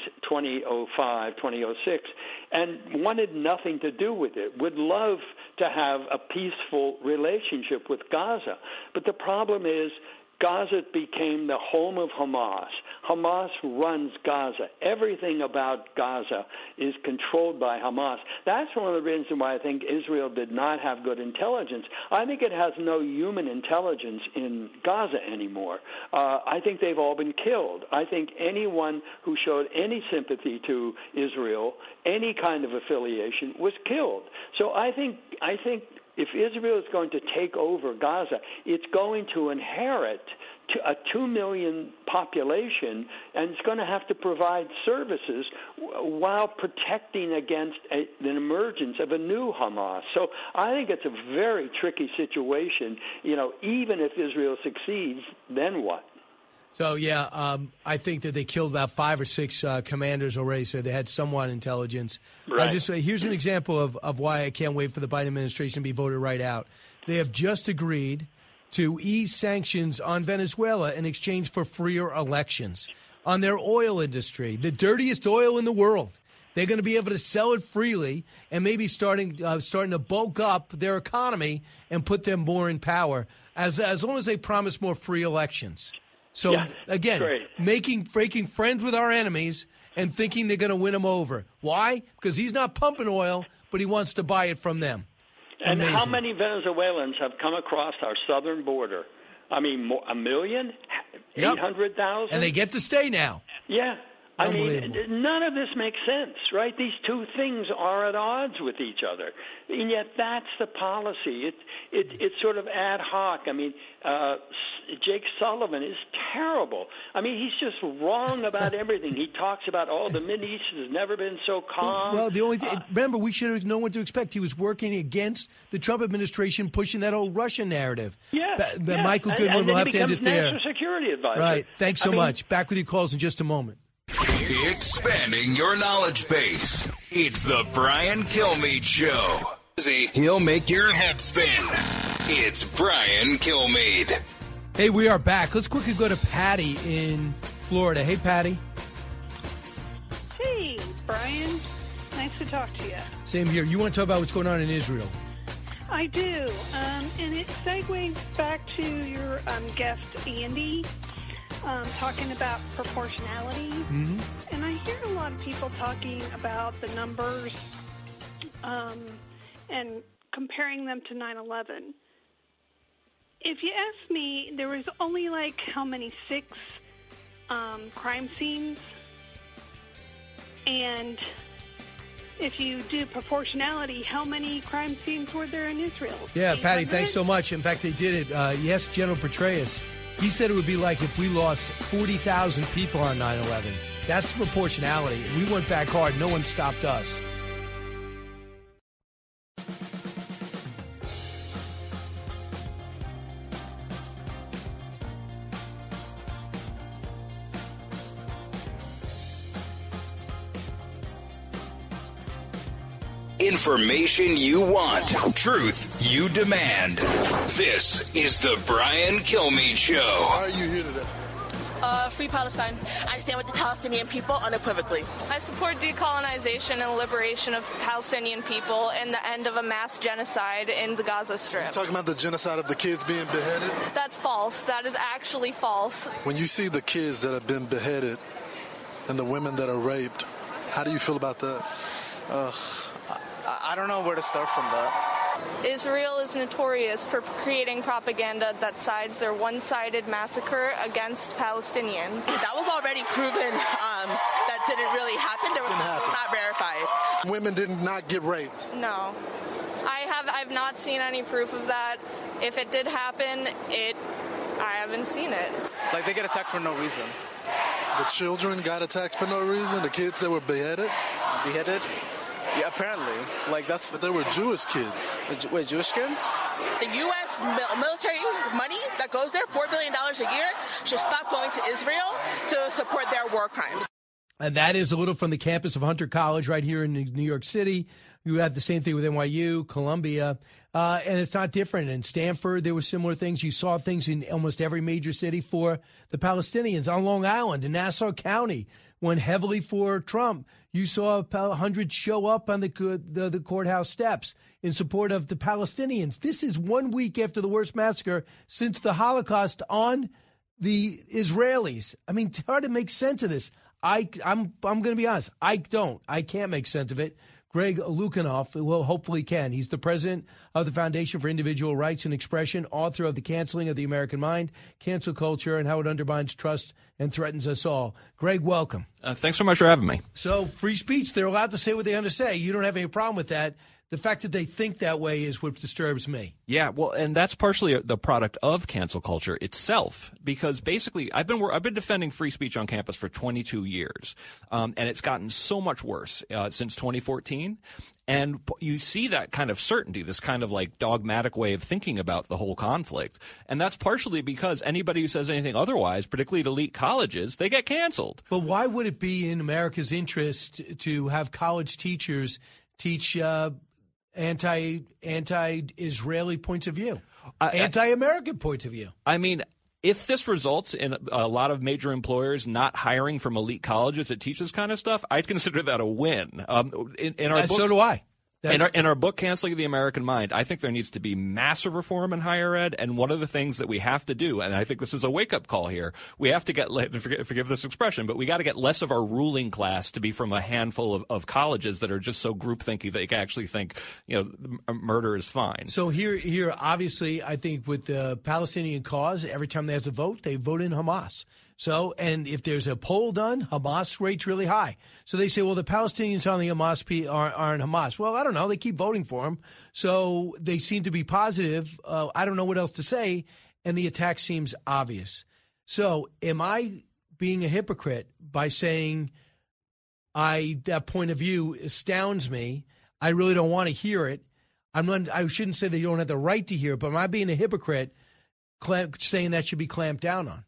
2005, 2006, and wanted nothing to do with it, would love to have a peaceful relationship with Gaza. But the problem is Gaza became the home of Hamas. Hamas runs Gaza. Everything about Gaza is controlled by Hamas. That's one of the reasons why I think Israel did not have good intelligence. I think it has no human intelligence in Gaza anymore. I think they've all been killed. I think anyone who showed any sympathy to Israel, any kind of affiliation, was killed. So I think if Israel is going to take over Gaza, it's going to inherit a 2 million population, and it's going to have to provide services while protecting against an emergence of a new Hamas. So I think it's a very tricky situation. You know, even if Israel succeeds, then what? So, I think that they killed about 5 or 6 commanders already, so they had somewhat intelligence. Right. Here's an example of why I can't wait for the Biden administration to be voted right out. They have just agreed to ease sanctions on Venezuela in exchange for freer elections. On their oil industry, the dirtiest oil in the world, they're going to be able to sell it freely and maybe starting to bulk up their economy and put them more in power as long as they promise more free elections. So, again, breaking friends with our enemies and thinking they're going to win them over. Why? Because he's not pumping oil, but he wants to buy it from them. And Amazing. How many Venezuelans have come across our southern border? I mean, 1 million? 800,000? And they get to stay now. Yeah. I mean, none of this makes sense, right? These two things are at odds with each other, and yet that's the policy. It's sort of ad hoc. I mean, Jake Sullivan is terrible. I mean, he's just wrong about everything. He talks about, the Mideast has never been so calm. Well, the only thing, remember, we should have known what to expect. He was working against the Trump administration, pushing that whole Russian narrative. Yes. Michael Goodwin will have to end it there. National Security Advisor. Right. Thanks so much. Back with your calls in just a moment. Expanding your knowledge base. It's the Brian Kilmeade Show. He'll make your head spin. It's Brian Kilmeade. Hey, we are back. Let's quickly go to Patty in Florida. Hey, Patty. Hey, Brian. Nice to talk to you. Same here. You want to talk about what's going on in Israel? I do. And it segues back to your guest, Andy. Talking about proportionality. Mm-hmm. And I hear a lot of people talking about the numbers and comparing them to 9/11. If you ask me, there was only how many? 6 crime scenes. And if you do proportionality, how many crime scenes were there in Israel? Yeah, Patty, thanks so much. In fact, they did it. Yes, General Petraeus. He said it would be like if we lost 40,000 people on 9/11. That's the proportionality. We went back hard. No one stopped us. Information you want. Truth you demand. This is the Brian Kilmeade Show. Why are you here today? Free Palestine. I stand with the Palestinian people unequivocally. I support decolonization and liberation of Palestinian people and the end of a mass genocide in the Gaza Strip. You're talking about the genocide of the kids being beheaded? That's false. That is actually false. When you see the kids that have been beheaded and the women that are raped, how do you feel about that? I don't know where to start from that. Israel is notorious for creating propaganda that sides their one-sided massacre against Palestinians. That was already proven that didn't really happen. There was not verified. Women did not get raped. No. I've not seen any proof of that. If it did happen, I haven't seen it. Like, they get attacked for no reason. The children got attacked for no reason? The kids that were beheaded? Beheaded? Yeah, apparently. But they were Jewish kids. Wait, Jewish kids? The U.S. military money that goes there, $4 billion a year, should stop going to Israel to support their war crimes. And that is a little from the campus of Hunter College right here in New York City. You have the same thing with NYU, Columbia, and it's not different. In Stanford, there were similar things. You saw things in almost every major city for the Palestinians. On Long Island, in Nassau County, went heavily for Trump. You saw 100 show up on the courthouse steps in support of the Palestinians. This is 1 week after the worst massacre since the Holocaust on the Israelis. I mean, it's hard to make sense of this. I'm going to be honest. I can't make sense of it. Greg Lukianoff will hopefully can. He's the president of the Foundation for Individual Rights and Expression, author of The Canceling of the American Mind, Cancel Culture, and How It Undermines Trust and Threatens Us All. Greg, welcome. Thanks so much for having me. So, free speech, they're allowed to say what they want to say. You don't have any problem with that. The fact that they think that way is what disturbs me. Yeah, well, and that's partially the product of cancel culture itself, because basically I've been defending free speech on campus for 22 years, and it's gotten so much worse since 2014. And you see that kind of certainty, this kind of like dogmatic way of thinking about the whole conflict. And that's partially because anybody who says anything otherwise, particularly at elite colleges, they get canceled. But why would it be in America's interest to have college teachers teach anti-Israeli points of view, anti-American points of view? I mean, if this results in a lot of major employers not hiring from elite colleges that teach this kind of stuff, I'd consider that a win. In our book, so do I. In our book, Canceling the American Mind, I think there needs to be massive reform in higher ed. And one of the things that we have to do, and I think this is a wake-up call here, we have to get, forgive this expression, but we got to get less of our ruling class to be from a handful of colleges that are just so group-thinky that they can actually think, murder is fine. So here, obviously, I think with the Palestinian cause, every time there's a vote, they vote in Hamas. So, and if there's a poll done, Hamas rates really high. So they say, well, the Palestinians on the Hamas aren't Hamas. Well, I don't know. They keep voting for them. So they seem to be positive. I don't know what else to say. And the attack seems obvious. So am I being a hypocrite by saying that point of view astounds me? I really don't want to hear it. I shouldn't say that you don't have the right to hear it, but am I being a hypocrite saying that should be clamped down on?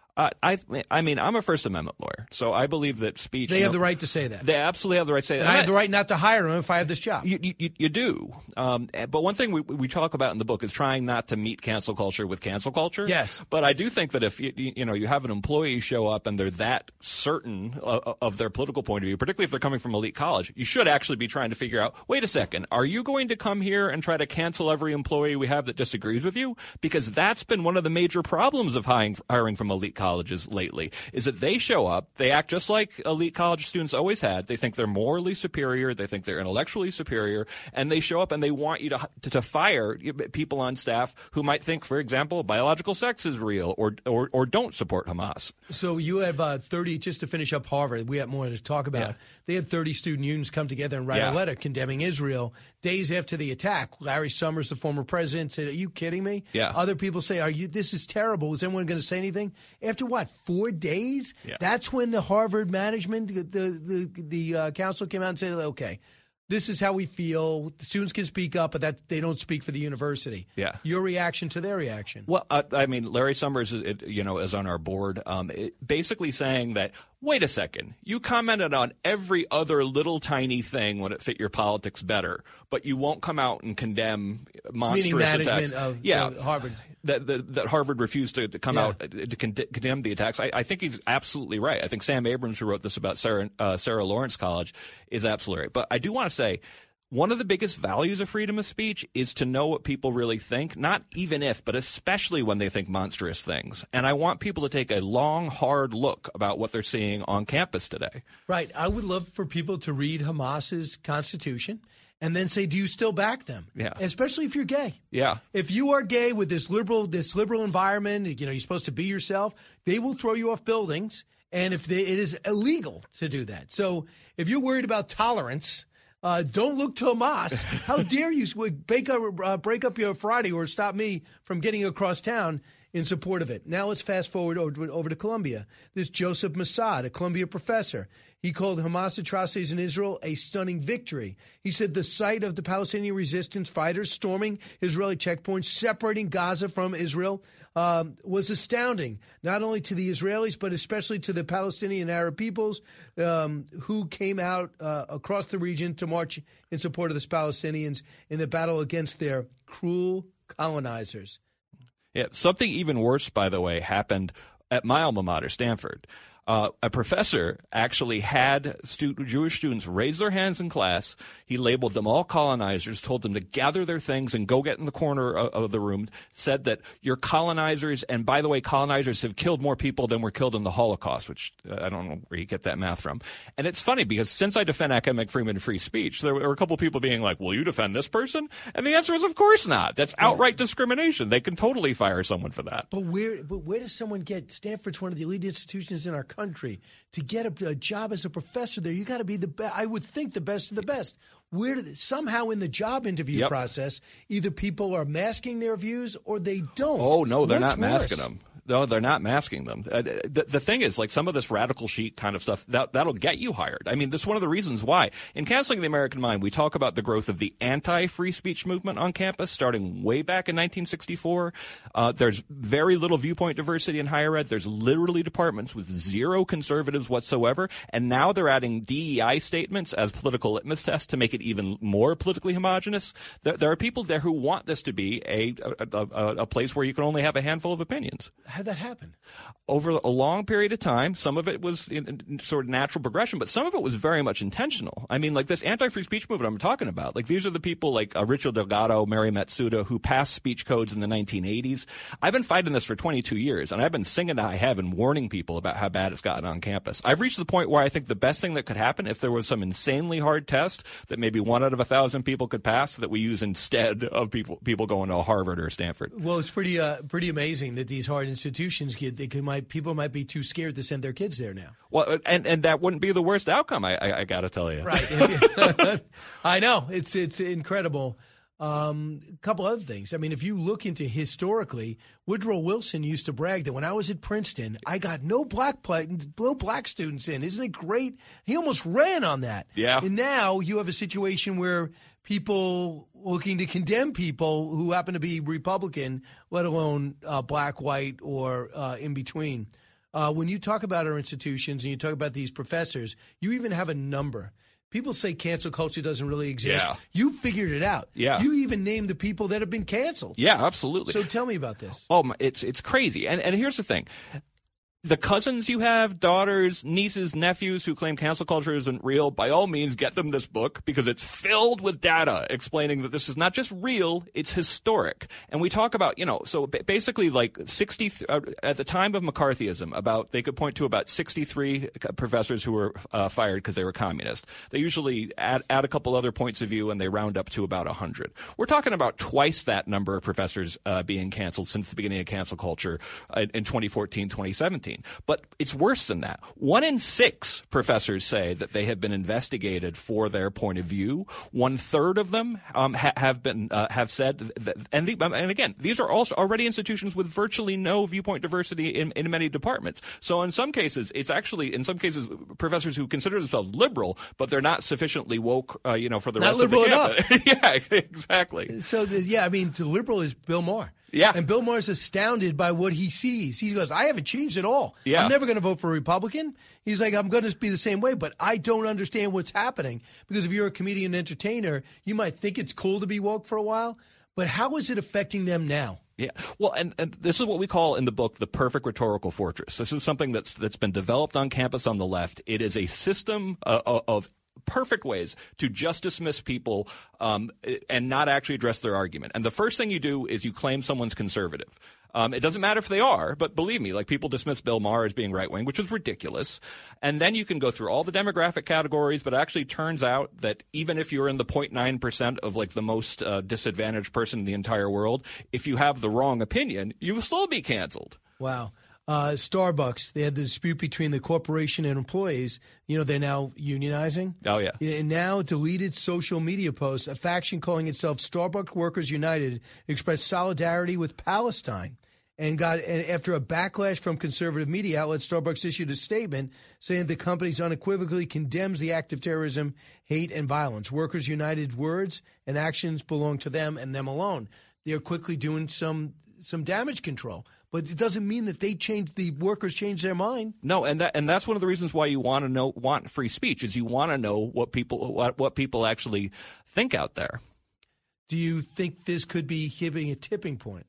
I mean, I'm a First Amendment lawyer, so I believe that speech. They have the right to say that. They absolutely have the right to say that. And I have the right not to hire them if I have this job. You do. But one thing we talk about in the book is trying not to meet cancel culture with cancel culture. Yes. But I do think that if you have an employee show up and they're that certain of their political point of view, particularly if they're coming from elite college, you should actually be trying to figure out, wait a second, are you going to come here and try to cancel every employee we have that disagrees with you? Because that's been one of the major problems of hiring from elite colleges lately, is that they show up, they act just like elite college students always had. They think they're morally superior, they think they're intellectually superior, and they show up and they want you to fire people on staff who might think, for example, biological sex is real or don't support Hamas. So you have 30, just to finish up Harvard, we have more to talk about. Yeah. They had 30 student unions come together and write a letter condemning Israel days after the attack. Larry Summers, the former president, said, are you kidding me? Yeah. Other people say, this is terrible. Is anyone going to say anything? After what, 4 days? Yeah. That's when the Harvard management, the council came out and said, okay, this is how we feel. The students can speak up, but that they don't speak for the university. Yeah. Your reaction to their reaction? Well, I mean, Larry Summers, is on our board, basically saying that, wait a second, you commented on every other little tiny thing when it fit your politics better, but you won't come out and condemn monstrous attacks. Of Harvard. That Harvard refused to come out to condemn the attacks. I think he's absolutely right. I think Sam Abrams, who wrote this about Sarah Lawrence College, is absolutely right. But I do want to say, one of the biggest values of freedom of speech is to know what people really think, not even if, but especially when they think monstrous things. And I want people to take a long, hard look about what they're seeing on campus today. Right. I would love for people to read Hamas's constitution and then say, do you still back them? Yeah. Especially if you're gay. Yeah. If you are gay with this liberal environment, you're supposed to be yourself, they will throw you off buildings, and it is illegal to do that. So if you're worried about tolerance, don't look to Hamas. How dare you break up your Friday or stop me from getting across town in support of it. Now let's fast forward over to Columbia. This Joseph Massad, a Columbia professor, he called Hamas atrocities in Israel a stunning victory. He said the sight of the Palestinian resistance fighters storming Israeli checkpoints, separating Gaza from Israel, was astounding, not only to the Israelis, but especially to the Palestinian Arab peoples who came out across the region to march in support of the Palestinians in the battle against their cruel colonizers. Yeah, something even worse, by the way, happened at my alma mater, Stanford. A professor actually had Jewish students raise their hands in class. He labeled them all colonizers, told them to gather their things and go get in the corner of the room, said that you're colonizers, and by the way, colonizers have killed more people than were killed in the Holocaust, which I don't know where you get that math from. And it's funny because since I defend academic freedom and free speech, there were a couple of people being like, will you defend this person? And the answer is, of course not. That's outright discrimination. They can totally fire someone for that. But where does someone get? Stanford's one of the elite institutions in our country. To get a job as a professor there, you got to be the best. I would think the best of the best. Somehow in the job interview process, either people are masking their views or they don't. Oh no, they're What's not masking them. No, they're not masking them. The thing is, like some of this radical chic kind of stuff, that'll get you hired. I mean, that's one of the reasons why. In Canceling the American Mind, we talk about the growth of the anti-free speech movement on campus starting way back in 1964. There's very little viewpoint diversity in higher ed. There's literally departments with zero conservatives whatsoever. And now they're adding DEI statements as political litmus tests to make it even more politically homogenous. There are people there who want this to be a place where you can only have a handful of opinions. How'd that happen? Over a long period of time. Some of it was in sort of natural progression, but some of it was very much intentional. I mean, like this anti-free speech movement I'm talking about, like these are the people like Richard Delgado, Mary Matsuda, who passed speech codes in the 1980s. I've been fighting this for 22 years, and I've been singing to high heaven, warning people about how bad it's gotten on campus. I've reached the point where I think the best thing that could happen if there was some insanely hard test that maybe 1 out of 1,000 people could pass that we use instead of people going to Harvard or Stanford. Well, it's pretty amazing that these hard institutions, people might be too scared to send their kids there now. Well, and that wouldn't be the worst outcome, I got to tell you. Right. I know. It's incredible. A couple other things. I mean, if you look into historically, Woodrow Wilson used to brag that when I was at Princeton, I got no black students in. Isn't it great? He almost ran on that. Yeah. And now you have a situation where people looking to condemn people who happen to be Republican, let alone black, white, or in between. When you talk about our institutions and you talk about these professors, you even have a number. People say cancel culture doesn't really exist. Yeah. You figured it out. Yeah. You even named the people that have been canceled. Yeah, absolutely. So tell me about this. Oh, it's crazy. And here's the thing. The cousins you have, daughters, nieces, nephews who claim cancel culture isn't real, by all means, get them this book because it's filled with data explaining that this is not just real, it's historic. And we talk about, so basically like 60, at the time of McCarthyism, they could point to about 63 professors who were fired because they were communist. They usually add a couple other points of view and they round up to about 100. We're talking about twice that number of professors being canceled since the beginning of cancel culture in 2014, 2017. But it's worse than that. 1 in 6 professors say that they have been investigated for their point of view. 1/3 of them have said that, and again, these are also already institutions with virtually no viewpoint diversity in many departments. So in some cases, professors who consider themselves liberal, but they're not sufficiently woke, for the not rest liberal of the campus. enough. Yeah, exactly. So the liberal is Bill Maher. Yeah. And Bill Maher's astounded by what he sees. He goes, I haven't changed at all. Yeah. I'm never going to vote for a Republican. He's like, I'm going to be the same way, but I don't understand what's happening. Because if you're a comedian and entertainer, you might think it's cool to be woke for a while, but how is it affecting them now? Yeah. Well, and this is what we call in the book the perfect rhetorical fortress. This is something that's been developed on campus on the left. It is a system of perfect ways to just dismiss people and not actually address their argument. And the first thing you do is you claim someone's conservative. It doesn't matter if they are, but believe me, like people dismiss Bill Maher as being right-wing, which is ridiculous. And then you can go through all the demographic categories, but it actually turns out that even if you're in the 0.9% of like the most disadvantaged person in the entire world, if you have the wrong opinion, you will still be canceled. Wow. Starbucks, they had the dispute between the corporation and employees. They're now unionizing. Oh, yeah. And now deleted social media posts. A faction calling itself Starbucks Workers United expressed solidarity with Palestine. And after a backlash from conservative media outlets, Starbucks issued a statement saying the company unequivocally condemns the act of terrorism, hate, and violence. Workers United's words and actions belong to them and them alone. They're quickly doing some damage control. But it doesn't mean that the workers change their mind. No, and that's one of the reasons why you want free speech is you want to know what people actually think out there. Do you think this could be hitting a tipping point?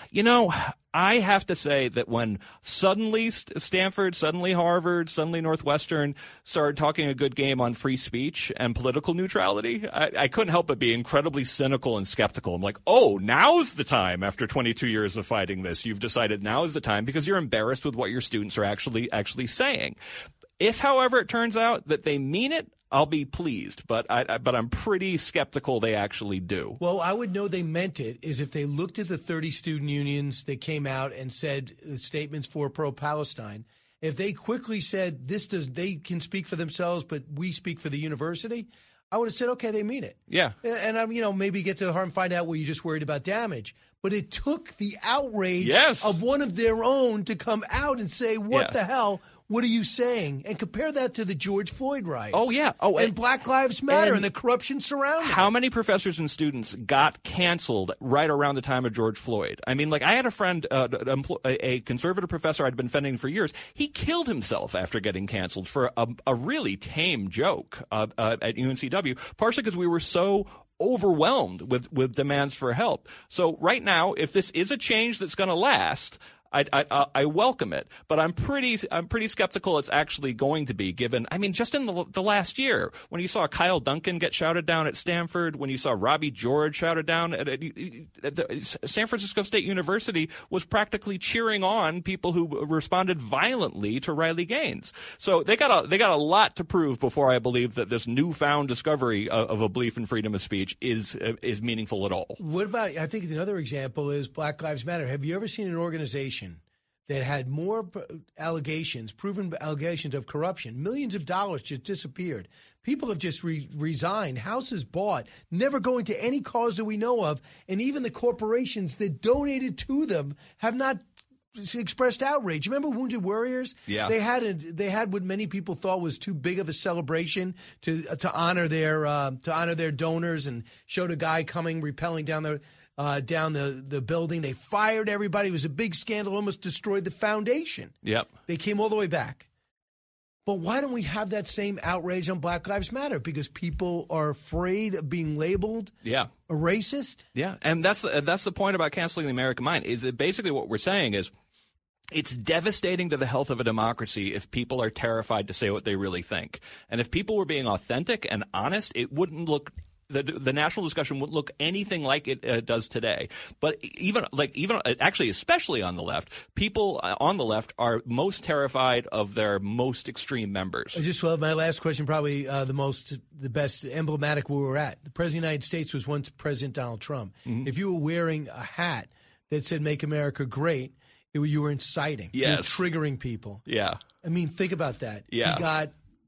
I have to say that when suddenly Stanford, suddenly Harvard, suddenly Northwestern started talking a good game on free speech and political neutrality, I couldn't help but be incredibly cynical and skeptical. I'm like, oh, now's the time after 22 years of fighting this. You've decided now is the time because you're embarrassed with what your students are actually saying. If, however, it turns out that they mean it, I'll be pleased, but I'm pretty skeptical they actually do. Well, I would know they meant it is if they looked at the 30 student unions that came out and said statements for pro-Palestine. If they quickly said they can speak for themselves, but we speak for the university, I would have said, okay, they mean it. Yeah. And maybe get to the heart and find out were you just worried about damage. But it took the outrage of one of their own to come out and say, what the hell? What are you saying? And compare that to the George Floyd riots. Oh, yeah. And Black Lives Matter and the corruption surrounding How many professors and students got canceled right around the time of George Floyd? I mean, like I had a friend, a conservative professor I'd been defending for years. He killed himself after getting canceled for a really tame joke at UNCW, partially because we were so overwhelmed with demands for help. So right now, if this is a change that's going to last, I welcome it, but I'm pretty skeptical it's actually going to be given. I mean, just in the last year, when you saw Kyle Duncan get shouted down at Stanford, when you saw Robbie George shouted down at San Francisco State University was practically cheering on people who responded violently to Riley Gaines. So they got a lot to prove before I believe that this newfound discovery of a belief in freedom of speech is meaningful at all. What about? I think another example is Black Lives Matter. Have you ever seen an organization that had more allegations, proven allegations of corruption. Millions of dollars just disappeared. People have just resigned, houses bought, never going to any cause that we know of, and even the corporations that donated to them have not expressed outrage. Remember Wounded Warriors? Yeah. They had what many people thought was too big of a celebration to honor their donors, and showed a guy coming rappelling down the building. They fired everybody. It was a big scandal, almost destroyed the foundation. Yep. They came all the way back. But why don't we have that same outrage on Black Lives Matter? Because people are afraid of being labeled a racist? Yeah, and that's the point about canceling the American mind, is that basically what we're saying is it's devastating to the health of a democracy if people are terrified to say what they really think. And if people were being authentic and honest, it wouldn't look – the national discussion wouldn't look anything like it does today. But even actually, especially on the left, people on the left are most terrified of their most extreme members. I just love my last question, probably the best emblematic where we're at. The President of the United States was once President Donald Trump. Mm-hmm. If you were wearing a hat that said "Make America Great," you were inciting. Yes. You were triggering people. Yeah. I mean, think about that. Yeah. He got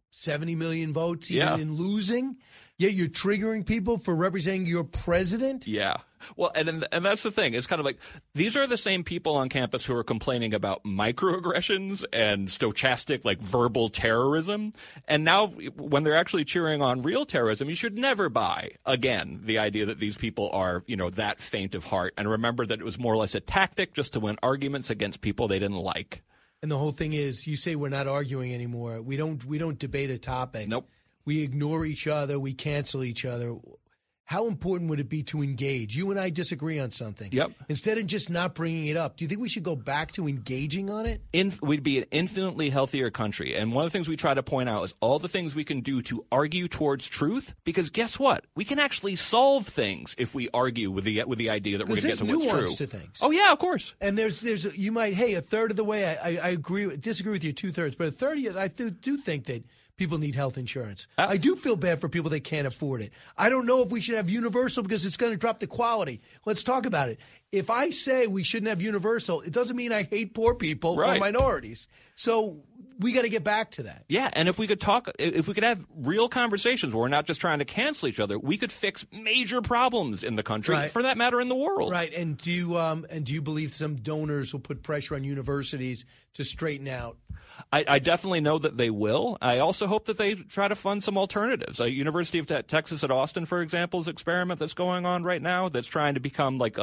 70 million votes even in losing. Yet you're triggering people for representing your president? Yeah. Well, and that's the thing. It's kind of like these are the same people on campus who are complaining about microaggressions and stochastic, like verbal terrorism. And now when they're actually cheering on real terrorism, you should never buy, again, the idea that these people are, that faint of heart. And remember that it was more or less a tactic just to win arguments against people they didn't like. And the whole thing is, you say we're not arguing anymore. We don't debate a topic. Nope. We ignore each other. We cancel each other. How important would it be to engage? You and I disagree on something. Yep. Instead of just not bringing it up, do you think we should go back to engaging on it? We'd be an infinitely healthier country. And one of the things we try to point out is all the things we can do to argue towards truth. Because guess what? We can actually solve things if we argue with the idea that we're going to get to what's true. There's nuance to things. Oh, yeah, of course. And there's you might, a third of the way, I disagree with you 2/3, but a third of you, I do think that people need health insurance. I do feel bad for people that can't afford it. I don't know if we should have universal because it's going to drop the quality. Let's talk about it. If I say we shouldn't have universal, it doesn't mean I hate poor people or minorities. So we got to get back to that. Yeah, and if we could have real conversations where we're not just trying to cancel each other, we could fix major problems in the country, for that matter, in the world. Right. And do you believe some donors will put pressure on universities to straighten out? I definitely know that they will. I also hope that they try to fund some alternatives. University of Texas at Austin, for example, is an experiment that's going on right now that's trying to become like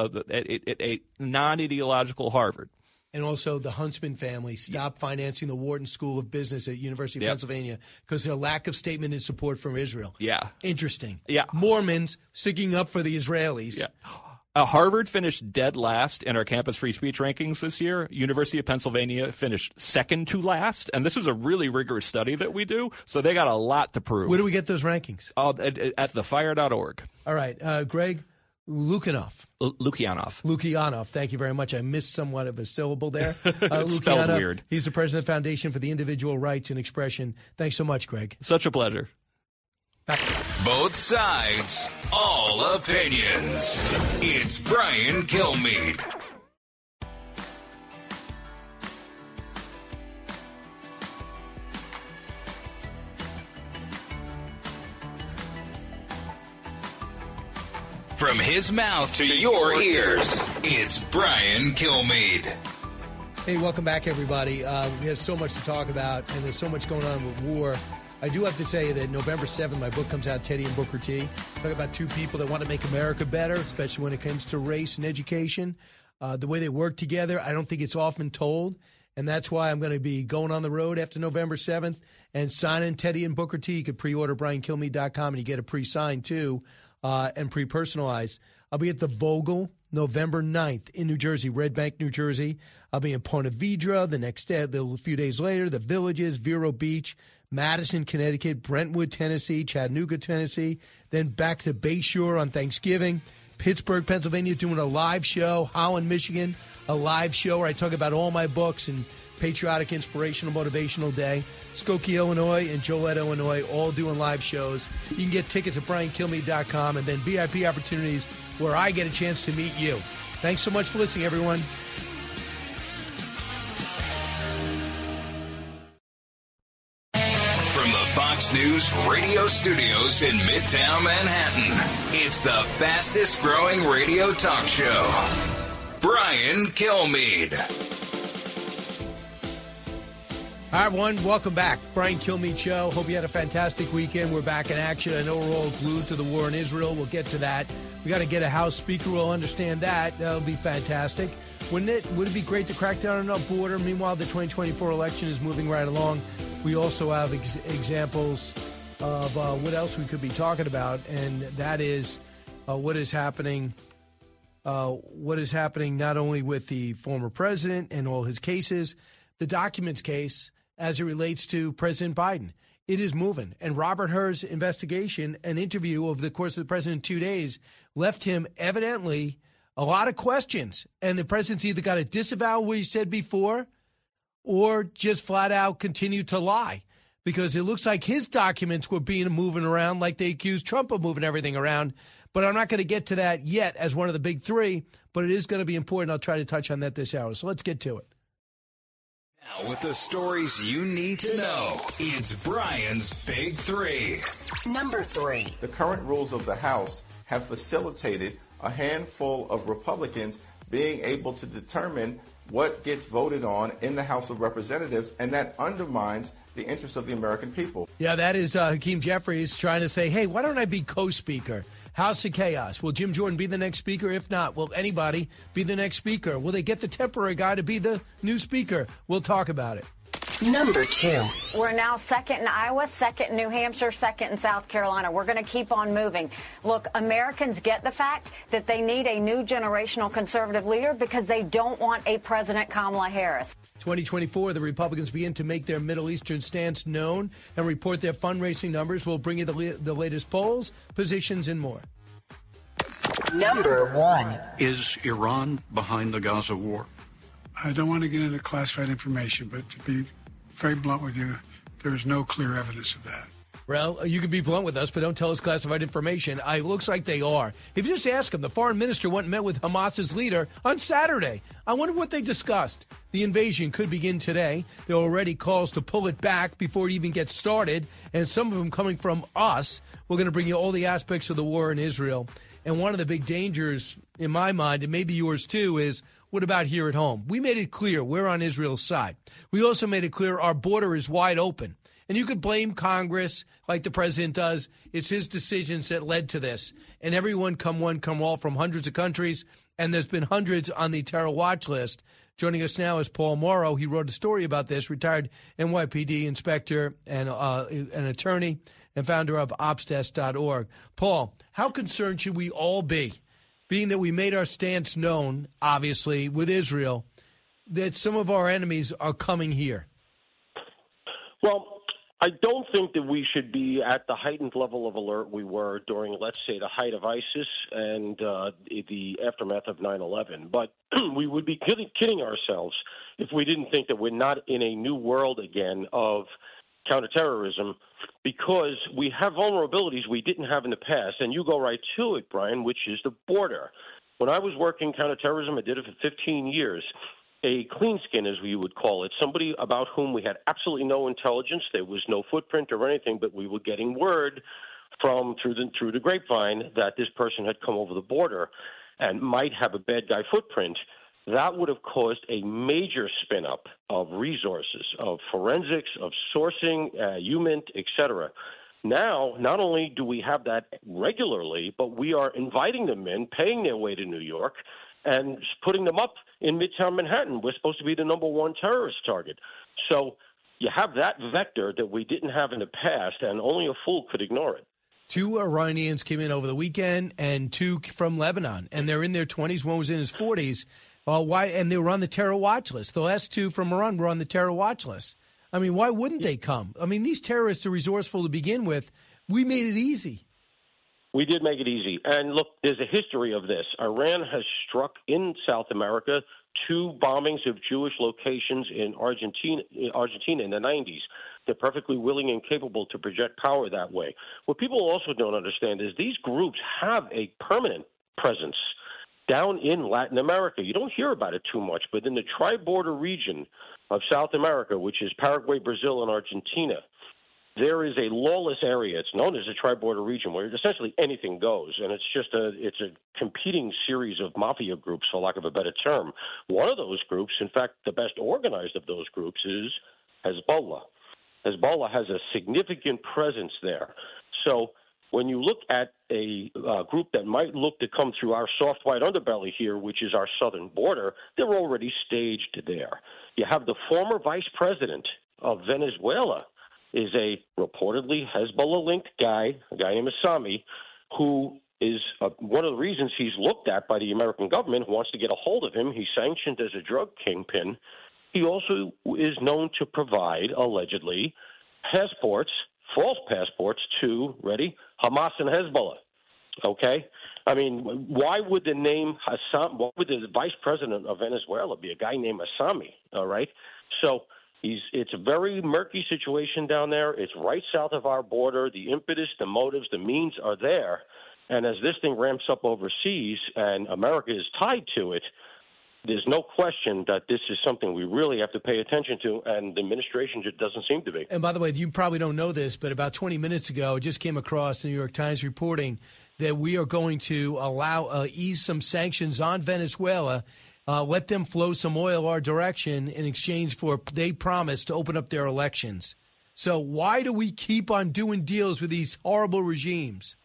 a non-ideological Harvard. And also the Huntsman family stopped financing the Wharton School of Business at University of Pennsylvania because of their lack of statement in support from Israel. Yeah. Interesting. Yeah. Mormons sticking up for the Israelis. Yeah. Harvard finished dead last in our campus free speech rankings this year. University of Pennsylvania finished second to last. And this is a really rigorous study that we do, so they got a lot to prove. Where do we get those rankings? At thefire.org. All right. Greg Lukianoff. Lukianoff. Thank you very much. I missed somewhat of a syllable there. It's spelled weird. He's the president of the Foundation for the Individual Rights and Expression. Thanks so much, Greg. Such a pleasure. Both sides, all opinions. It's Brian Kilmeade. From his mouth to your ears, it's Brian Kilmeade. Hey, welcome back, everybody. We have so much to talk about, and there's so much going on with war. I do have to tell you that November 7th, my book comes out, Teddy and Booker T. Talk about two people that want to make America better, especially when it comes to race and education. The way they work together, I don't think it's often told. And that's why I'm going to be going on the road after November 7th and signing Teddy and Booker T. You can pre-order BrianKilmeade.com, and you get it pre-signed, too, and pre-personalized. I'll be at the Vogel November 9th in New Jersey, Red Bank, New Jersey. I'll be in Ponte Vedra the next day, a few days later, the Villages, Vero Beach, Madison, Connecticut, Brentwood, Tennessee, Chattanooga, Tennessee, then back to Bayshore on Thanksgiving, Pittsburgh, Pennsylvania, doing a live show, Holland, Michigan, a live show where I talk about all my books and patriotic, inspirational, motivational day, Skokie, Illinois, and Joliet, Illinois, all doing live shows. You can get tickets at BrianKilmeade.com, and then VIP opportunities where I get a chance to meet you. Thanks so much for listening, everyone. From the Fox News radio studios in Midtown Manhattan, it's the fastest growing radio talk show. Brian Kilmeade. Hi, everyone. Welcome back. Brian Kilmeade Show. Hope you had a fantastic weekend. We're back in action. I know we're all glued to the war in Israel. We'll get to that. We got to get a House Speaker who will understand that. That'll be fantastic. Would it be great to crack down on our border? Meanwhile, the 2024 election is moving right along. We also have examples of what else we could be talking about, and that is what is happening not only with the former president and all his cases, the documents case as it relates to President Biden. It is moving. And Robert Hur's investigation, an interview over the course of the president 2 days, left him evidently a lot of questions. And the president's either got to disavow what he said before or just flat out continue to lie, because it looks like his documents were being moving around like they accused Trump of moving everything around. But I'm not going to get to that yet as one of the big three, but it is going to be important. I'll try to touch on that this hour. So let's get to it. Now, with the stories you need to know, it's Brian's Big Three. Number 3. The current rules of the House have facilitated a handful of Republicans being able to determine what gets voted on in the House of Representatives, and that undermines the interests of the American people. Yeah, that is Hakeem Jeffries trying to say, hey, why don't I be co-speaker? House of Chaos. Will Jim Jordan be the next speaker? If not, will anybody be the next speaker? Will they get the temporary guy to be the new speaker? We'll talk about it. Number 2. We're now second in Iowa, second in New Hampshire, second in South Carolina. We're going to keep on moving. Look, Americans get the fact that they need a new generational conservative leader because they don't want a President Kamala Harris. 2024, the Republicans begin to make their Middle Eastern stance known and report their fundraising numbers. We'll bring you the latest polls, positions, and more. Number 1. Is Iran behind the Gaza war? I don't want to get into classified information, but to be very blunt with you, there is no clear evidence of that. Well, you can be blunt with us, but don't tell us classified information. It looks like they are. If you just ask them, the foreign minister went and met with Hamas's leader on Saturday. I wonder what they discussed. The invasion could begin today. There are already calls to pull it back before it even gets started, and some of them coming from us. We're going to bring you all the aspects of the war in Israel. And one of the big dangers, in my mind, and maybe yours too, is what about here at home? We made it clear we're on Israel's side. We also made it clear our border is wide open. And you could blame Congress like the president does. It's his decisions that led to this. And everyone, come one, come all, from hundreds of countries. And there's been hundreds on the terror watch list. Joining us now is Paul Morrow. He wrote a story about this, retired NYPD inspector and an attorney and founder of Opsdesk.org. Paul, how concerned should we all be, being that we made our stance known, obviously, with Israel, that some of our enemies are coming here? Well, I don't think that we should be at the heightened level of alert we were during, let's say, the height of ISIS and the aftermath of 9/11. But we would be kidding ourselves if we didn't think that we're not in a new world again of counterterrorism, because we have vulnerabilities we didn't have in the past. And you go right to it, Brian, which is the border. When I was working counterterrorism, I did it for 15 years. A clean skin, as we would call it, somebody about whom we had absolutely no intelligence. There was no footprint or anything, but we were getting word from through the grapevine that this person had come over the border and might have a bad guy footprint. That would have caused a major spin-up of resources, of forensics, of sourcing, UMINT, et cetera. Now, not only do we have that regularly, but we are inviting them in, paying their way to New York, and putting them up in Midtown Manhattan. We're supposed to be the number one terrorist target. So you have that vector that we didn't have in the past, and only a fool could ignore it. 2 Iranians came in over the weekend and 2 from Lebanon, and they're in their 20s. One was in his 40s. Why? And they were on the terror watch list. The last 2 from Iran were on the terror watch list. I mean, why wouldn't they come? I mean, these terrorists are resourceful to begin with. We made it easy. We did make it easy. And look, there's a history of this. Iran has struck in South America 2 bombings of Jewish locations in Argentina in the 90s. They're perfectly willing and capable to project power that way. What people also don't understand is these groups have a permanent presence down in Latin America. You don't hear about it too much, but in the tri-border region of South America, which is Paraguay, Brazil, and Argentina, there is a lawless area. It's known as a tri-border region where essentially anything goes, and it's a competing series of mafia groups, for lack of a better term. One of those groups, in fact, the best organized of those groups, is Hezbollah. Hezbollah has a significant presence there. So when you look at a group that might look to come through our soft white underbelly here, which is our southern border, they're already staged there. You have the former vice president of Venezuela is a reportedly Hezbollah-linked guy, a guy named Assami, who is one of the reasons he's looked at by the American government, who wants to get a hold of him. He's sanctioned as a drug kingpin. He also is known to provide, allegedly, passports, false passports to, Hamas and Hezbollah. Okay? I mean, why would the name Assami, why would the vice president of Venezuela be a guy named Assami? All right? So it's a very murky situation down there. It's right south of our border. The impetus, the motives, the means are there. And as this thing ramps up overseas and America is tied to it, there's no question that this is something we really have to pay attention to, and the administration just doesn't seem to be. And by the way, you probably don't know this, but about 20 minutes ago, I just came across the New York Times reporting that we are going to allow ease some sanctions on Venezuela, let them flow some oil our direction in exchange for they promise to open up their elections. So why do we keep on doing deals with these horrible regimes?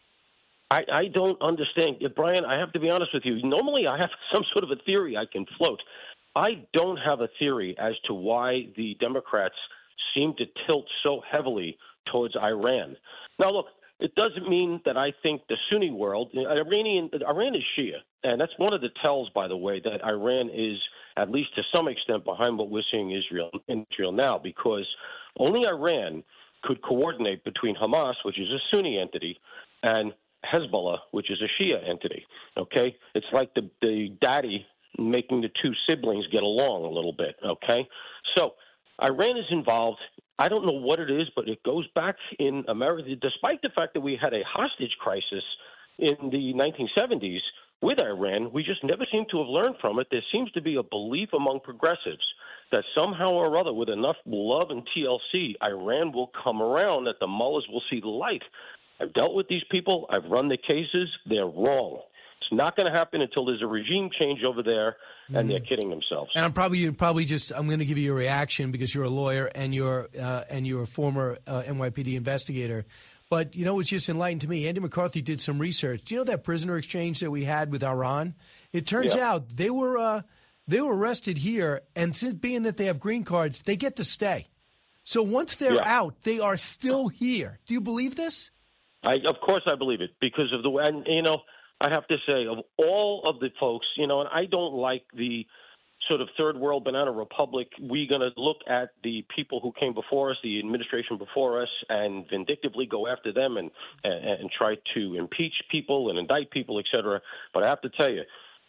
I don't understand. Brian, I have to be honest with you. Normally I have some sort of a theory I can float. I don't have a theory as to why the Democrats seem to tilt so heavily towards Iran. Now, look, it doesn't mean that I think the Sunni world, Iran is Shia, and that's one of the tells, by the way, that Iran is, at least to some extent, behind what we're seeing in Israel now, because only Iran could coordinate between Hamas, which is a Sunni entity, and Hezbollah, which is a Shia entity. Okay, it's like the daddy making the two siblings get along a little bit. Okay, so Iran is involved. I don't know what it is, but it goes back in America, despite the fact that we had a hostage crisis in the 1970s with Iran. We just never seem to have learned from it. There seems to be a belief among progressives that somehow or other, with enough love and TLC, Iran will come around, that the mullahs will see the light. I've dealt with these people. I've run the cases. They're wrong. It's not going to happen until there's a regime change over there, and they're kidding themselves. And I'm going to give you a reaction because you're a lawyer and you're a former NYPD investigator. But, you know, it's just enlightened to me. Andy McCarthy did some research. Do you know that prisoner exchange that we had with Iran? It turns out they were arrested here, and since being that they have green cards, they get to stay. So once they're out, they are still here. Do you believe this? Of course I believe it, because of the way, and, you know, I have to say, of all of the folks, you know, and I don't like the sort of third world banana republic, we're going to look at the people who came before us, the administration before us, and vindictively go after them and try to impeach people and indict people, et cetera. But I have to tell you,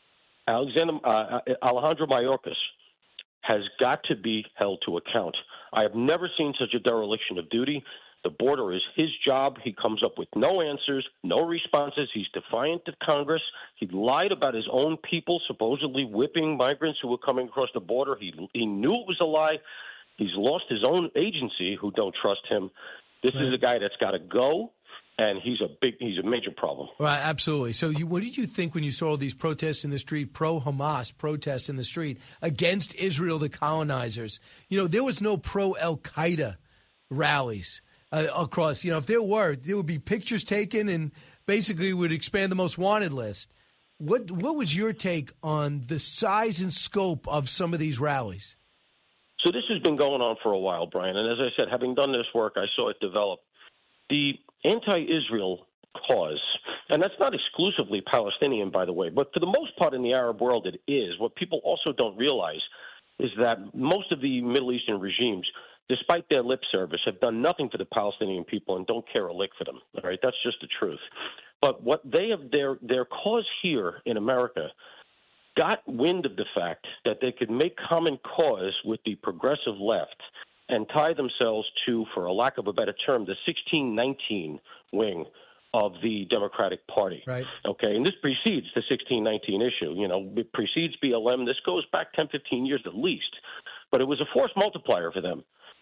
Alejandro Mayorkas has got to be held to account. I have never seen such a dereliction of duty. The border is his job. He comes up with no answers, no responses. He's defiant of Congress. He lied about his own people, supposedly whipping migrants who were coming across the border. He knew it was a lie. He's lost his own agency, who don't trust him. This is a guy that's got to go, and he's a major problem. Right, absolutely. So what did you think when you saw all these protests in the street, pro-Hamas protests in the street against Israel, the colonizers? You know, there was no pro-Al-Qaeda rallies across. You know, if there would be pictures taken and basically would expand the most wanted list. What was your take on the size and scope of some of these rallies? So this has been going on for a while, Brian. And as I said, having done this work, I saw it develop. The anti-Israel cause, and that's not exclusively Palestinian, by the way, but for the most part in the Arab world it is. What people also don't realize is that most of the Middle Eastern regimes, despite their lip service, have done nothing for the Palestinian people and don't care a lick for them. All right, that's just the truth. But what they have, their cause here in America got wind of the fact that they could make common cause with the progressive left and tie themselves to, for a lack of a better term, the 1619 wing of the Democratic Party. Right. Okay, and this precedes the 1619 issue. You know, it precedes BLM. This goes back 10, 15 years at least. But it was a force multiplier for them.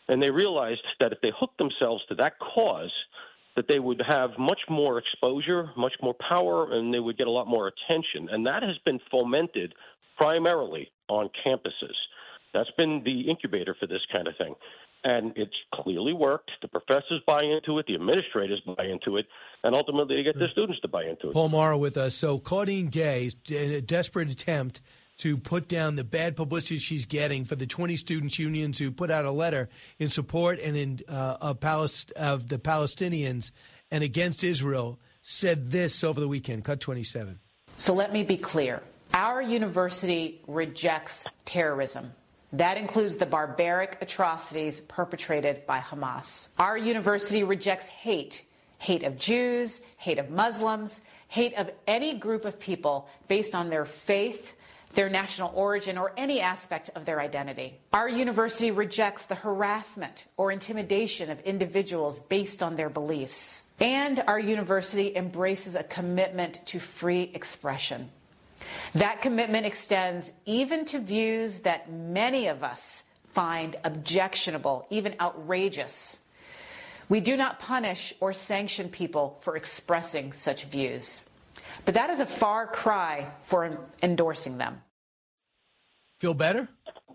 And they realized that if they hooked themselves to that cause, that they would have much more exposure, much more power, and they would get a lot more attention. And that has been fomented primarily on campuses. That's been the incubator for this kind of thing. And it's clearly worked. The professors buy into it, the administrators buy into it, and ultimately they get the students to buy into it. Paul Morrow with us. So Claudine Gay, in a desperate attempt to put down the bad publicity she's getting for the 20 students' unions who put out a letter in support and of the Palestinians and against Israel, said this over the weekend. Cut 27. So let me be clear. Our university rejects terrorism. That includes the barbaric atrocities perpetrated by Hamas. Our university rejects hate of Jews, hate of Muslims, hate of any group of people based on their faith, their national origin, or any aspect of their identity. Our university rejects the harassment or intimidation of individuals based on their beliefs. And our university embraces a commitment to free expression. That commitment extends even to views that many of us find objectionable, even outrageous. We do not punish or sanction people for expressing such views. But that is a far cry for endorsing them. Feel better?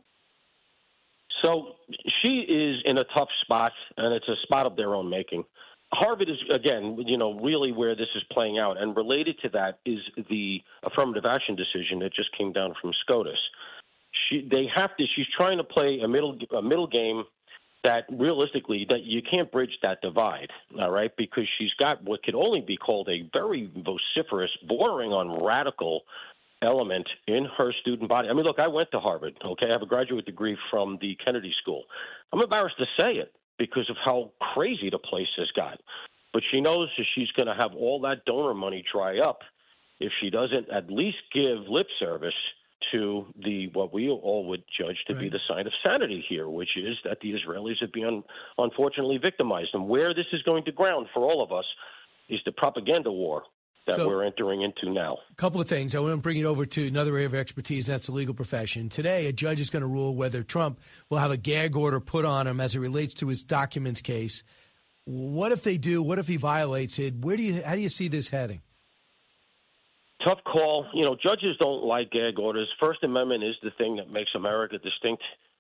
So she is in a tough spot, and it's a spot of their own making. Harvard is, again, really where this is playing out. And related to that is the affirmative action decision that just came down from SCOTUS. She's trying to play a middle game that realistically that you can't bridge that divide, all right, because she's got what could only be called a very vociferous, bordering on radical element in her student body. I mean, look, I went to Harvard, okay? I have a graduate degree from the Kennedy School. I'm embarrassed to say it because of how crazy the place has got. But she knows that she's going to have all that donor money dry up if she doesn't at least give lip service to what we all would judge to be the sign of sanity here, which is that the Israelis have been unfortunately victimized. And where this is going to ground for all of us is the propaganda war that we're entering into now. A couple of things. I want to bring it over to another area of expertise, and that's the legal profession. Today, a judge is going to rule whether Trump will have a gag order put on him as it relates to his documents case. What if they do? What if he violates it? How do you see this heading? Tough call. Judges don't like gag orders. First Amendment is the thing that makes America distinct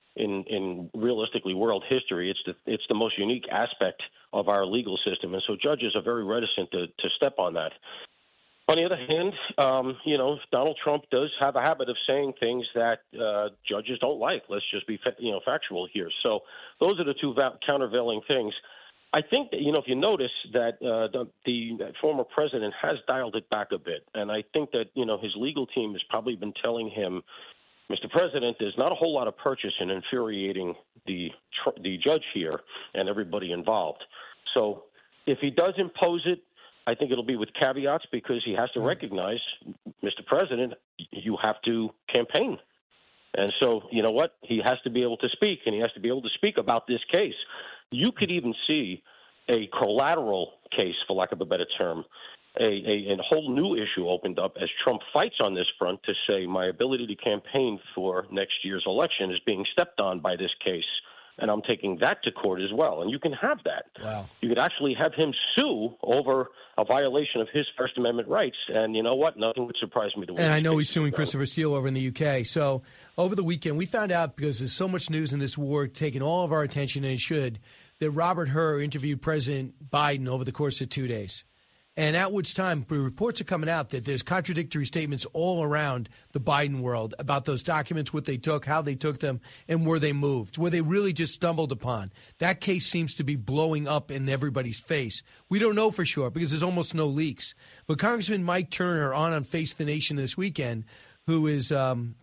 in realistically world history. It's the most unique aspect of our legal system, and so judges are very reticent to step on that. On the other hand, Donald Trump does have a habit of saying things that judges don't like. Let's just be factual here. So those are the two countervailing things. I think that, if you notice that the former president has dialed it back a bit, and I think that, his legal team has probably been telling him, Mr. President, there's not a whole lot of purchase in infuriating the judge here and everybody involved. So if he does impose it, I think it'll be with caveats because he has to recognize, Mr. President, you have to campaign. And so, you know what? He has to be able to speak, and he has to be able to speak about this case. You could even see a collateral case, for lack of a better term, a whole new issue opened up as Trump fights on this front to say my ability to campaign for next year's election is being stepped on by this case, and I'm taking that to court as well. And you can have that. Wow. You could actually have him sue over a violation of his First Amendment rights, and you know what? Nothing would surprise me to win. And I know he's suing Christopher Steele over in the UK. So over the weekend, we found out, because there's so much news in this war taking all of our attention, and it should, that Robert Hur interviewed President Biden over the course of 2 days. And at which time, reports are coming out that there's contradictory statements all around the Biden world about those documents, what they took, how they took them, and where they moved, where they really just stumbled upon. That case seems to be blowing up in everybody's face. We don't know for sure because there's almost no leaks. But Congressman Mike Turner on Face the Nation this weekend, who is on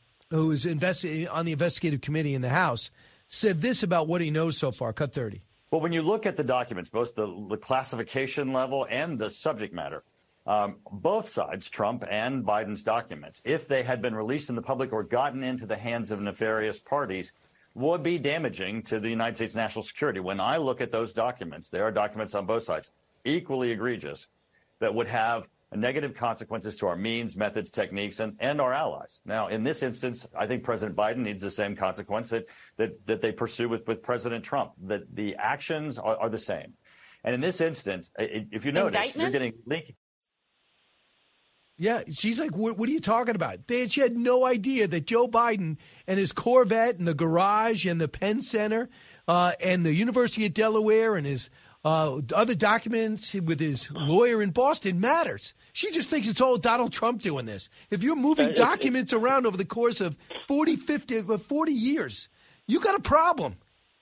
the investigative committee in the House, said this about what he knows so far. Cut 30. Well, when you look at the documents, both the classification level and the subject matter, both sides, Trump and Biden's documents, if they had been released in the public or gotten into the hands of nefarious parties, would be damaging to the United States national security. When I look at those documents, there are documents on both sides, equally egregious, that would have negative consequences to our means, methods, techniques, and our allies. Now, in this instance, I think President Biden needs the same consequence that they pursue with President Trump, that the actions are the same. And in this instance, if you notice, you're getting leaked. Yeah, she's like, what are you talking about? She had no idea that Joe Biden and his Corvette and the garage and the Penn Center and the University of Delaware and his other documents with his lawyer in Boston matters. She just thinks it's all Donald Trump doing this. If you're moving documents around over the course of 40 years, you got a problem.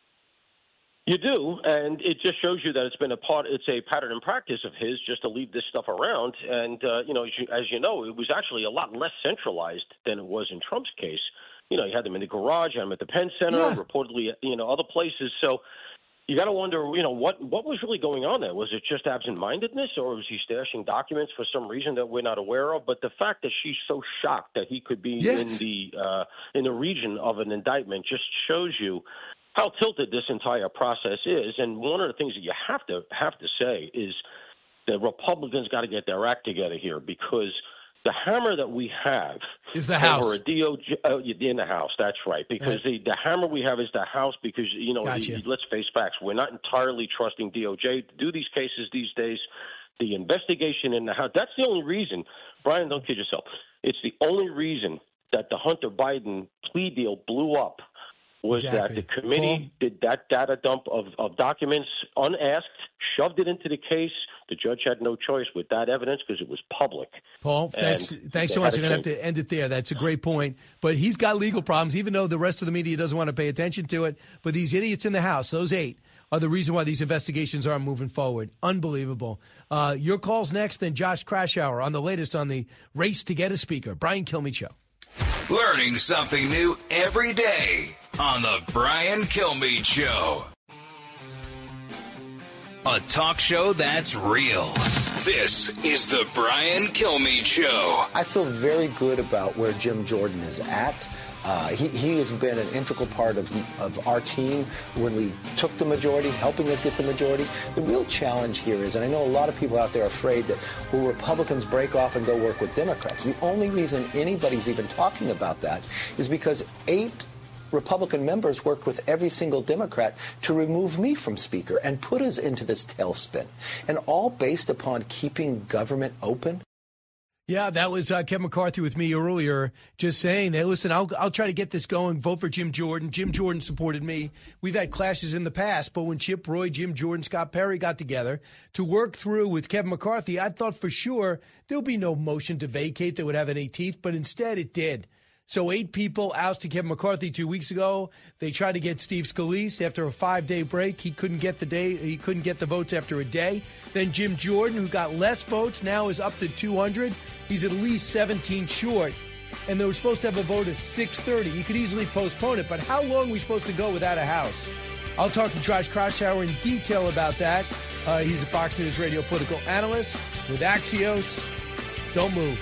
You do, and it just shows you that it's a pattern and practice of his just to leave this stuff around. And, as you know, it was actually a lot less centralized than it was in Trump's case. You had them in the garage, had them at the Penn Center, reportedly, other places. So you got to wonder, what was really going on there? Was it just absent-mindedness, or was he stashing documents for some reason that we're not aware of? But the fact that she's so shocked that he could be in the region of an indictment just shows you how tilted this entire process is. And one of the things that you have to say is the Republicans got to get their act together here, because the hammer that we have is the House. Over a DOJ in the House. That's right. Because the hammer we have is the House, because, let's face facts. We're not entirely trusting DOJ to do these cases these days. The investigation in the House, that's the only reason. Brian, don't kid yourself. It's the only reason that the Hunter Biden plea deal blew up was that the committee did that data dump of documents unasked, shoved it into the case. The judge had no choice with that evidence because it was public. Paul, thanks so much. I'm going to have to end it there. That's a great point. But he's got legal problems, even though the rest of the media doesn't want to pay attention to it. But these idiots in the House, those 8, are the reason why these investigations aren't moving forward. Unbelievable. Your call's next, then Josh Krashour on the latest on the race to get a speaker. Brian Kilmeade Show. Learning something new every day on the Brian Kilmeade Show. A talk show that's real. This is the Brian Kilmeade Show. I feel very good about where Jim Jordan is at. He has been an integral part of our team when we took the majority, helping us get the majority. The real challenge here is, and I know a lot of people out there are afraid that will Republicans break off and go work with Democrats. The only reason anybody's even talking about that is because 8 Republican members worked with every single Democrat to remove me from Speaker and put us into this tailspin, and all based upon keeping government open. Yeah, that was Kevin McCarthy with me earlier, just saying that, listen, I'll try to get this going, vote for Jim Jordan. Jim Jordan supported me. We've had clashes in the past, but when Chip Roy, Jim Jordan, Scott Perry got together to work through with Kevin McCarthy, I thought for sure there'll be no motion to vacate that would have any teeth, but instead it did. So 8 people ousted Kevin McCarthy 2 weeks ago. They tried to get Steve Scalise after a 5-day break. He couldn't get the votes after a day. Then Jim Jordan, who got less votes, now is up to 200. He's at least 17 short. And they were supposed to have a vote at 6:30. You could easily postpone it, but how long are we supposed to go without a House? I'll talk to Josh Krashour in detail about that. He's a Fox News radio political analyst with Axios. Don't move.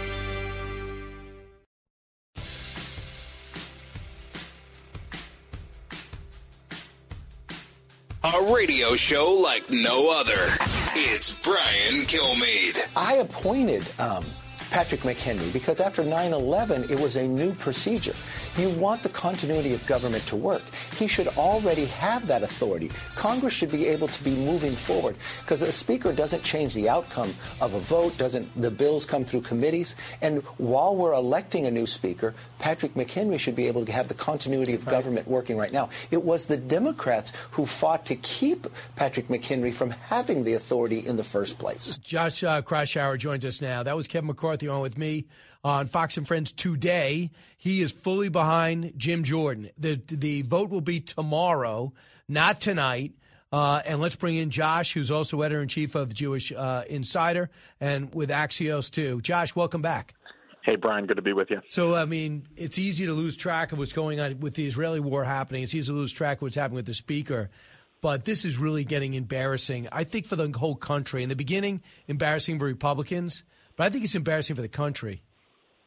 A radio show like no other. It's Brian Kilmeade. I appointed Patrick McHenry because after 9/11, it was a new procedure. You want the continuity of government to work. He should already have that authority. Congress should be able to be moving forward because a speaker doesn't change the outcome of a vote, the bills come through committees. And while we're electing a new speaker, Patrick McHenry should be able to have the continuity of government working right now. It was the Democrats who fought to keep Patrick McHenry from having the authority in the first place. Josh Krashour joins us now. That was Kevin McCarthy on with me on Fox and Friends today. He is fully behind Jim Jordan. The vote will be tomorrow, not tonight. And let's bring in Josh, who's also editor-in-chief of Jewish Insider and with Axios, too. Josh, welcome back. Hey, Brian, good to be with you. So, I mean, it's easy to lose track of what's going on with the Israeli war happening. It's easy to lose track of what's happening with the speaker. But this is really getting embarrassing, I think, for the whole country. In the beginning, embarrassing for Republicans, but I think it's embarrassing for the country.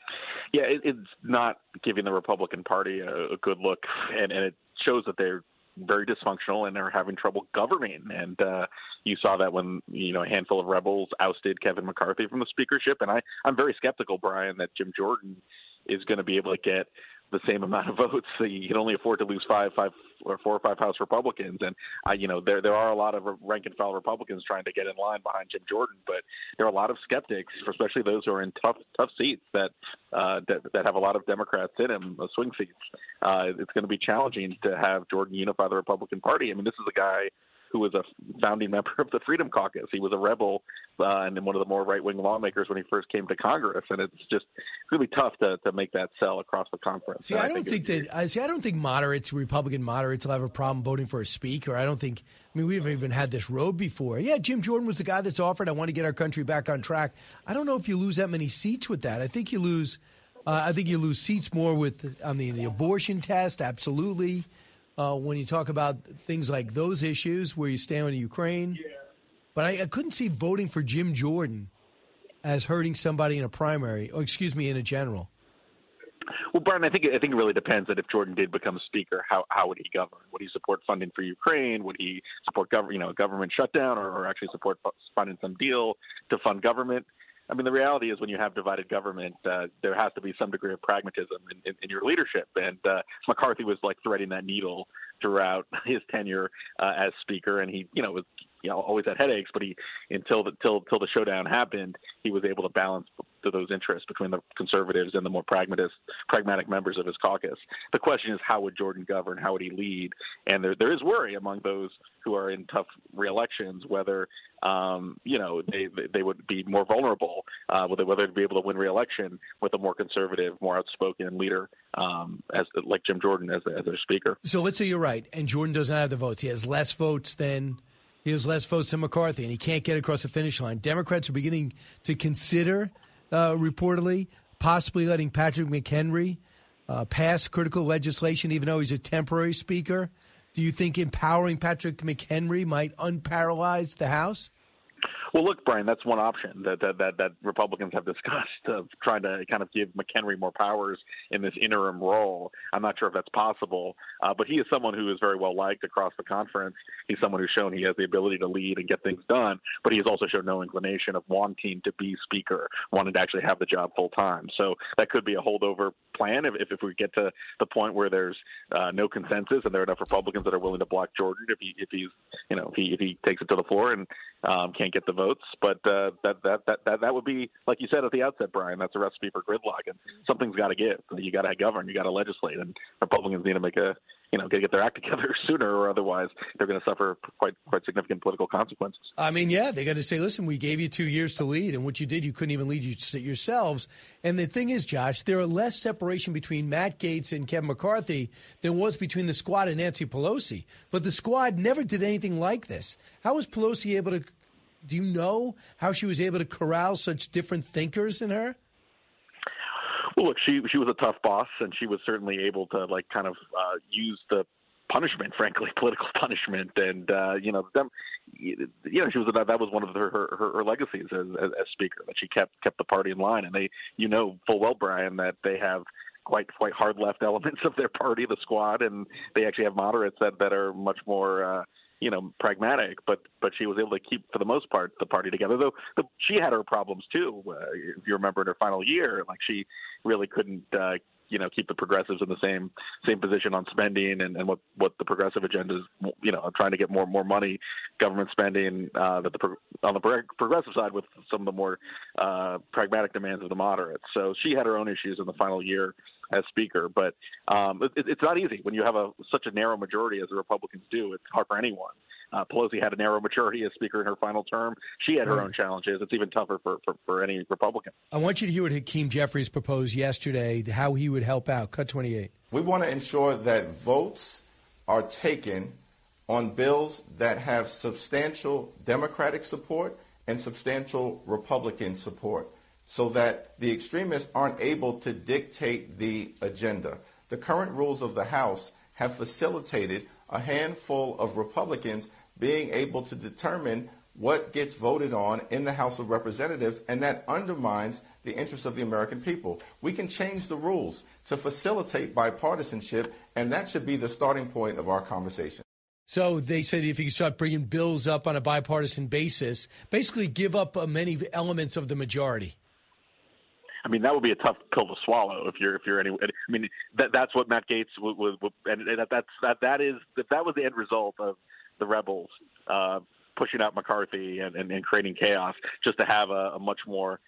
Yeah, it's not giving the Republican Party a good look, and it shows that they're very dysfunctional and are having trouble governing. And you saw that when, a handful of rebels ousted Kevin McCarthy from the speakership. And I'm very skeptical, Brian, that Jim Jordan is going to be able to get the same amount of votes. He can only afford to lose four or five House Republicans, and there are a lot of rank and file Republicans trying to get in line behind Jim Jordan, but there are a lot of skeptics, especially those who are in tough seats that have a lot of Democrats in them, swing seats. It's going to be challenging to have Jordan unify the Republican Party. I mean, this is a guy who was a founding member of the Freedom Caucus. He was a rebel and one of the more right-wing lawmakers when he first came to Congress. And it's going to be tough to make that sell across the conference. See, I don't think Republican moderates will have a problem voting for a speaker. We haven't even had this road before. Yeah, Jim Jordan was the guy that's offered, I want to get our country back on track. I don't know if you lose that many seats with that. I think you lose seats more on the abortion test, absolutely. When you talk about things like those issues where you stand on Ukraine. But I couldn't see voting for Jim Jordan as hurting somebody in a primary, in a general. Well, Brian, I think it really depends that if Jordan did become speaker, how would he govern? Would he support funding for Ukraine? Would he support a government shutdown or actually support funding some deal to fund government? I mean, the reality is when you have divided government, there has to be some degree of pragmatism in your leadership. And McCarthy was like threading that needle throughout his tenure as speaker. And he, was always had headaches, but until the showdown happened, he was able to balance those interests between the conservatives and the more pragmatic members of his caucus. The question is, how would Jordan govern? How would he lead? And there is worry among those who are in tough re-elections whether they would be more vulnerable, whether they'd be able to win re-election with a more conservative, more outspoken leader like Jim Jordan as their speaker. So let's say you're right, and Jordan doesn't have the votes. He has less votes than McCarthy, and he can't get across the finish line. Democrats are beginning to consider, reportedly, possibly letting Patrick McHenry pass critical legislation, even though he's a temporary speaker. Do you think empowering Patrick McHenry might unparalyze the House? Well, look, Brian, that's one option that Republicans have discussed of trying to kind of give McHenry more powers in this interim role. I'm not sure if that's possible, but he is someone who is very well liked across the conference. He's someone who's shown he has the ability to lead and get things done, but he has also shown no inclination of wanting to be speaker, wanting to actually have the job full time. So that could be a holdover plan if we get to the point where there's no consensus and there are enough Republicans that are willing to block Jordan if he takes it to the floor and can't get the votes. But that would be, like you said at the outset, Brian, that's a recipe for gridlock, and something's got to give. You got to govern, you got to legislate, and Republicans need to make get their act together sooner, or otherwise they're going to suffer quite significant political consequences. I mean, yeah, they got to say, listen, we gave you 2 years to lead, and what you did, you couldn't even lead yourselves. And the thing is, Josh, there are less separation between Matt Gaetz and Kevin McCarthy than was between the Squad and Nancy Pelosi. But the Squad never did anything like this. How was Pelosi able to? Do you know how she was able to corral such different thinkers in her? Well, look, she was a tough boss, and she was certainly able to use the punishment, frankly, political punishment, and she was that was one of her legacies as speaker, that she kept the party in line, and they full well, Brian, that they have quite hard left elements of their party, the Squad, and they actually have moderates that are much more pragmatic, but she was able to keep, for the most part, the party together. Though she had her problems too. If you remember, in her final year, she really couldn't, keep the progressives in the same position on spending and what the progressive agenda is. Trying to get more money, government spending, on the progressive side with some of the more pragmatic demands of the moderates. So she had her own issues in the final year as speaker, but it's not easy when you have such a narrow majority as the Republicans do. It's hard for anyone. Pelosi had a narrow majority as speaker in her final term. She had her own challenges. It's even tougher for any Republican. I want you to hear what Hakeem Jeffries proposed yesterday, how he would help out. Cut 28. We want to ensure that votes are taken on bills that have substantial Democratic support and substantial Republican support, so that the extremists aren't able to dictate the agenda. The current rules of the House have facilitated a handful of Republicans being able to determine what gets voted on in the House of Representatives, and that undermines the interests of the American people. We can change the rules to facilitate bipartisanship, and that should be the starting point of our conversation. So they said if you start bringing bills up on a bipartisan basis, basically give up many elements of the majority. I mean, that would be a tough pill to swallow if you're any. I mean, that's what Matt Gaetz was, and that is if that was the end result of the rebels pushing out McCarthy and creating chaos, just to have a much more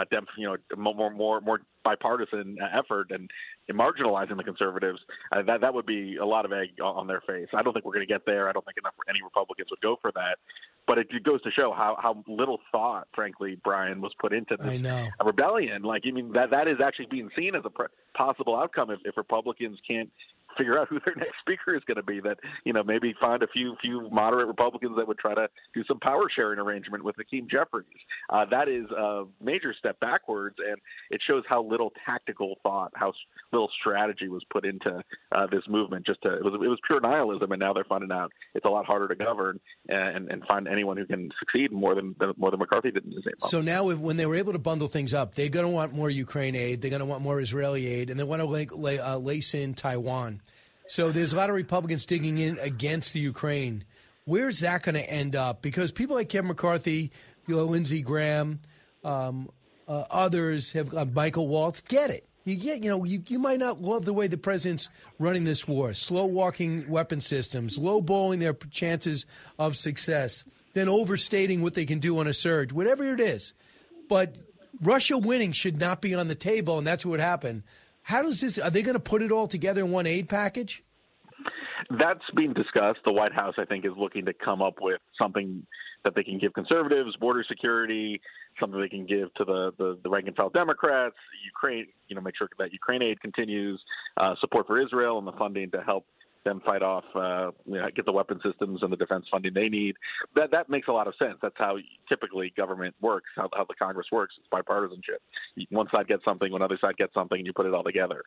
more bipartisan effort and marginalizing the conservatives, that would be a lot of egg on their face. I don't think we're going to get there. I don't think any Republicans would go for that. But it goes to show how little thought, frankly, Brian, was put into this rebellion. Like, I mean, that is actually being seen as a possible outcome if Republicans can't figure out who their next speaker is going to be, that, maybe find a few moderate Republicans that would try to do some power sharing arrangement with Hakeem Jeffries. That is a major step backwards, and it shows how little tactical thought, how little strategy was put into this movement. It was pure nihilism, and now they're finding out it's a lot harder to govern and find anyone who can succeed more than McCarthy did in his name. So now when they were able to bundle things up, they're going to want more Ukraine aid, they're going to want more Israeli aid, and they want to lace in Taiwan. So there's a lot of Republicans digging in against the Ukraine. Where's that going to end up? Because people like Kevin McCarthy, Lindsey Graham, others have Michael Waltz get it. You might not love the way the president's running this war, slow walking weapon systems, lowballing their chances of success, then overstating what they can do on a surge, whatever it is. But Russia winning should not be on the table, and that's what happened. How does this? Are they going to put it all together in one aid package? That's being discussed. The White House, I think, is looking to come up with something that they can give conservatives, border security, something they can give to the rank and file Democrats, Ukraine, make sure that Ukraine aid continues, support for Israel and the funding to help them fight off, get the weapon systems and the defense funding they need. That makes a lot of sense. That's how typically government works, how the Congress works. It's bipartisanship. One side gets something, one other side gets something, and you put it all together.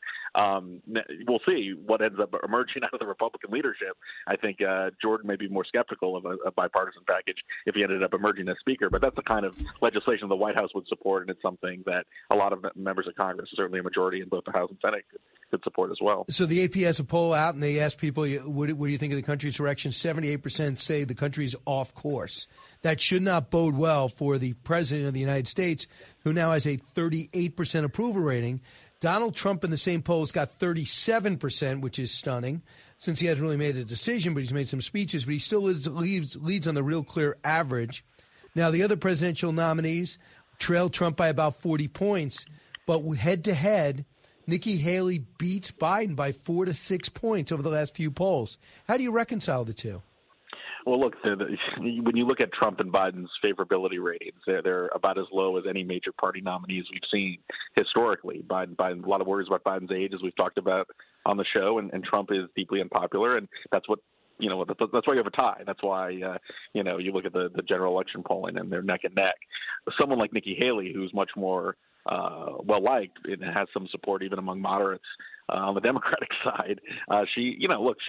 We'll see what ends up emerging out of the Republican leadership. I think Jordan may be more skeptical of a bipartisan package if he ended up emerging as Speaker, but that's the kind of legislation the White House would support, and it's something that a lot of members of Congress, certainly a majority in both the House and Senate, could support as well. So the AP has a poll out, and they asked people, what do you think of the country's direction? 78% say the country's off course. That should not bode well for the president of the United States, who now has a 38% approval rating. Donald Trump in the same polls got 37%, which is stunning, since he hasn't really made a decision, but he's made some speeches, but he still leads on the real clear average. Now, the other presidential nominees trailed Trump by about 40 points, but head-to-head, Nikki Haley beats Biden by 4 to 6 points over the last few polls. How do you reconcile the two? Well, look, when you look at Trump and Biden's favorability ratings, they're about as low as any major party nominees we've seen historically. Biden, a lot of worries about Biden's age, as we've talked about on the show, and Trump is deeply unpopular, and that's what. That's why you have a tie. That's why, you look at the general election polling and they're neck and neck. Someone like Nikki Haley, who's much more well-liked and has some support even among moderates on the Democratic side, she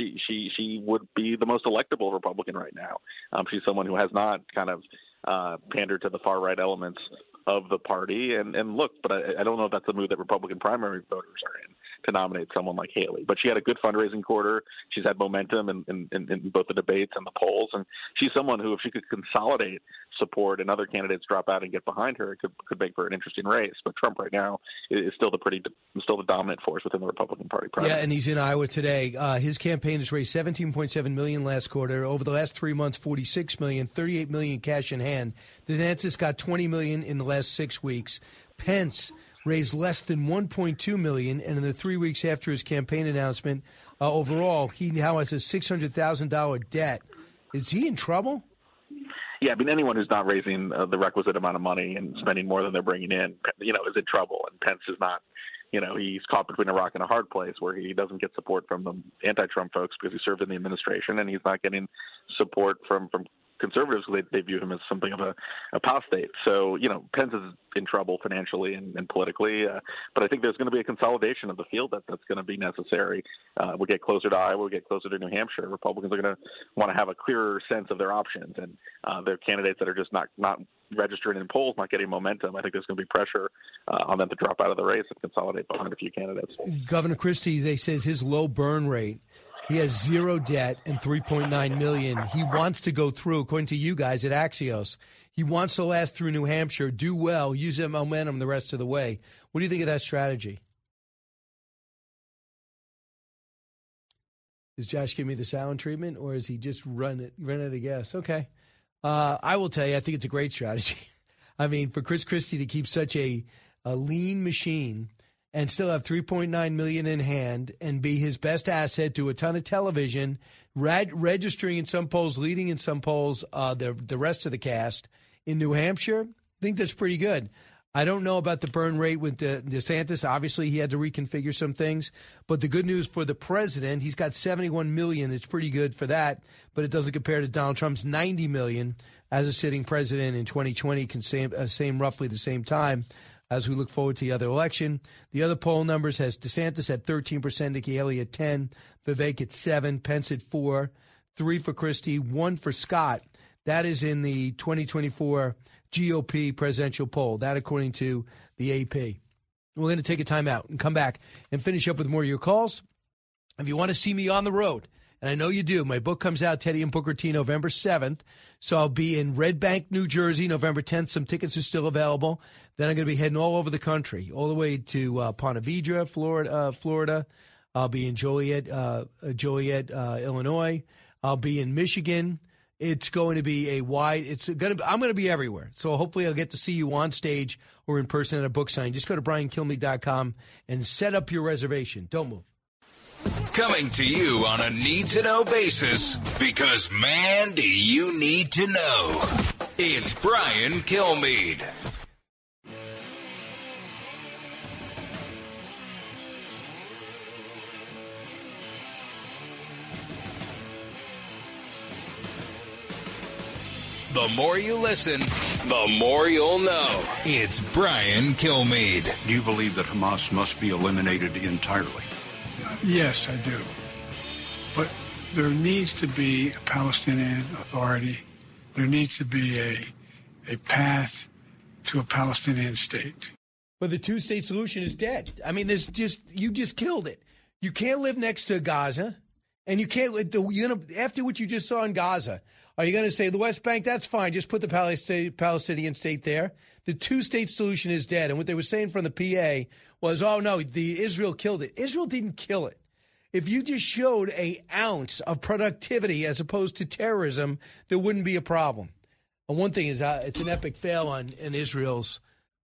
would be the most electable Republican right now. She's someone who has not kind of pandered to the far-right elements of the party. And look, but I don't know if that's a move that Republican primary voters are in, to nominate someone like Haley. But she had a good fundraising quarter. She's had momentum in both the debates and the polls. And she's someone who, if she could consolidate support and other candidates drop out and get behind her, it could make for an interesting race. But Trump right now is still the dominant force within the Republican Party primary. Yeah, and he's in Iowa today. His campaign has raised $17.7 million last quarter. Over the last 3 months, $46 million, $38 million cash in hand. DeSantis got $20 million in the last 6 weeks. Pence raised less than $1.2 million, and in the 3 weeks after his campaign announcement, overall, he now has a $600,000 debt. Is he in trouble? Yeah, I mean, anyone who's not raising the requisite amount of money and spending more than they're bringing in, is in trouble. And Pence is not. He's caught between a rock and a hard place where he doesn't get support from the anti-Trump folks because he served in the administration, and he's not getting support from conservatives because they view him as something of a apostate. So, Pence is in trouble financially and politically. But I think there's going to be a consolidation of the field that's going to be necessary. We'll get closer to Iowa, we'll get closer to New Hampshire. Republicans are going to want to have a clearer sense of their options, and their candidates that are just not registering in polls, not getting momentum. I think there's going to be pressure on them to drop out of the race and consolidate behind a few candidates. Governor Christie, they says his low burn rate He has zero debt and $3.9 million. He wants to go through, according to you guys at Axios, he wants to last through New Hampshire, do well, use that momentum the rest of the way. What do you think of that strategy? Does Josh give me the silent treatment, or is he just run out of gas? Okay. I will tell you, I think it's a great strategy. I mean, for Chris Christie to keep such a lean machine and still have $3.9 million in hand and be his best asset, do a ton of television, registering in some polls, leading in some polls, the rest of the cast in New Hampshire, I think that's pretty good. I don't know about the burn rate with DeSantis. Obviously, he had to reconfigure some things. But the good news for the president, he's got $71 million. It's pretty good for that. But it doesn't compare to Donald Trump's $90 million as a sitting president in 2020, same roughly the same time as we look forward to the other election. The other poll numbers has DeSantis at 13%, Nikki Haley at 10%, Vivek at 7%, Pence at 4%, 3 for Christie, 1 for Scott. That is in the 2024 GOP presidential poll, that according to the AP. We're going to take a time out and come back and finish up with more of your calls. If you want to see me on the road, and I know you do, my book comes out, Teddy and Booker T, November 7th. So I'll be in Red Bank, New Jersey, November 10th. Some tickets are still available. Then I'm going to be heading all over the country, all the way to Ponte Vedra, Florida. I'll be in Joliet, Illinois. I'll be in Michigan. It's going to be I'm going to be everywhere. So hopefully I'll get to see you on stage or in person at a book signing. Just go to BrianKilmeade.com and set up your reservation. Don't move. Coming to you on a need-to-know basis, because, man, do you need to know. It's Brian Kilmeade. The more you listen, the more you'll know. It's Brian Kilmeade. Do you believe that Hamas must be eliminated entirely? Yes, I do. But there needs to be a Palestinian Authority. There needs to be a path to a Palestinian state. But the two-state solution is dead. I mean, you just killed it. You can't live next to Gaza, and you can't. After what you just saw in Gaza, are you going to say the West Bank? That's fine. Just put the Palestinian state there. The two-state solution is dead. And what they were saying from the PA was, oh, no, Israel killed it. Israel didn't kill it. If you just showed an ounce of productivity as opposed to terrorism, there wouldn't be a problem. And one thing is it's an epic fail on Israel's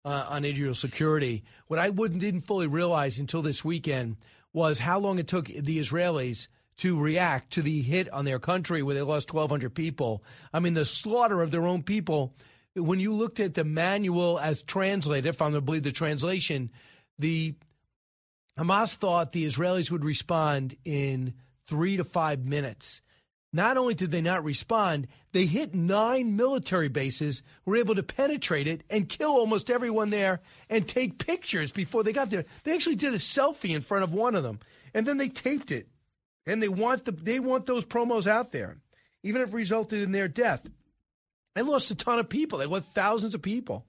security. What I didn't fully realize until this weekend was how long it took the Israelis to react to the hit on their country where they lost 1,200 people. I mean, the slaughter of their own people. When you looked at the manual as translated, if I'm going to believe the translation, the Hamas thought the Israelis would respond in 3 to 5 minutes. Not only did they not respond, they hit 9 military bases, were able to penetrate it and kill almost everyone there and take pictures before they got there. They actually did a selfie in front of one of them, and then they taped it. And they want those promos out there, even if it resulted in their death. They lost a ton of people. They lost thousands of people.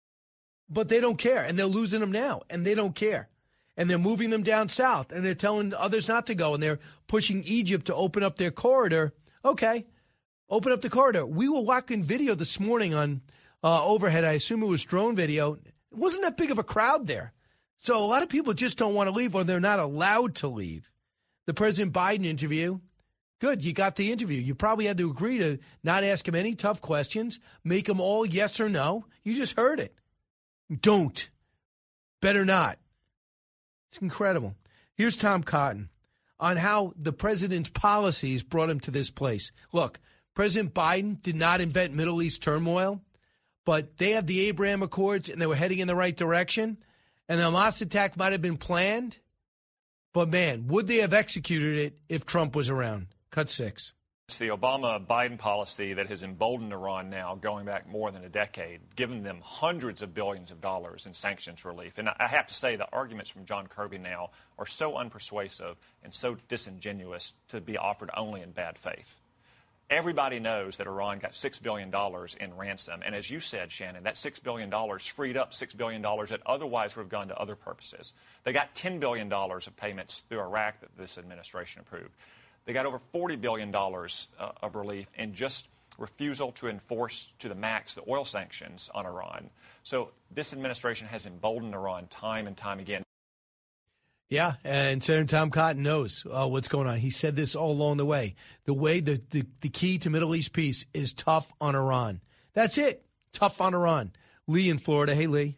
But they don't care, and they're losing them now, and they don't care. And they're moving them down south, and they're telling others not to go, and they're pushing Egypt to open up their corridor. Okay, open up the corridor. We were watching video this morning on overhead. I assume it was drone video. It wasn't that big of a crowd there. So a lot of people just don't want to leave, or they're not allowed to leave. The President Biden interview, good, you got the interview. You probably had to agree to not ask him any tough questions, make them all yes or no. You just heard it. Don't. Better not. It's incredible. Here's Tom Cotton on how the president's policies brought him to this place. Look, President Biden did not invent Middle East turmoil, but they have the Abraham Accords, and they were heading in the right direction. And the Hamas attack might have been planned. But, man, would they have executed it if Trump was around? Cut 6. It's the Obama-Biden policy that has emboldened Iran now going back more than a decade, giving them hundreds of billions of dollars in sanctions relief. And I have to say the arguments from John Kirby now are so unpersuasive and so disingenuous to be offered only in bad faith. Everybody knows that Iran got $6 billion in ransom. And as you said, Shannon, that $6 billion freed up $6 billion that otherwise would have gone to other purposes. They got $10 billion of payments through Iraq that this administration approved. They got over $40 billion of relief and just refusal to enforce to the max the oil sanctions on Iran. So this administration has emboldened Iran time and time again. Yeah, and Senator Tom Cotton knows what's going on. He said this all along the way. The key to Middle East peace is tough on Iran. That's it. Tough on Iran. Lee in Florida. Hey, Lee.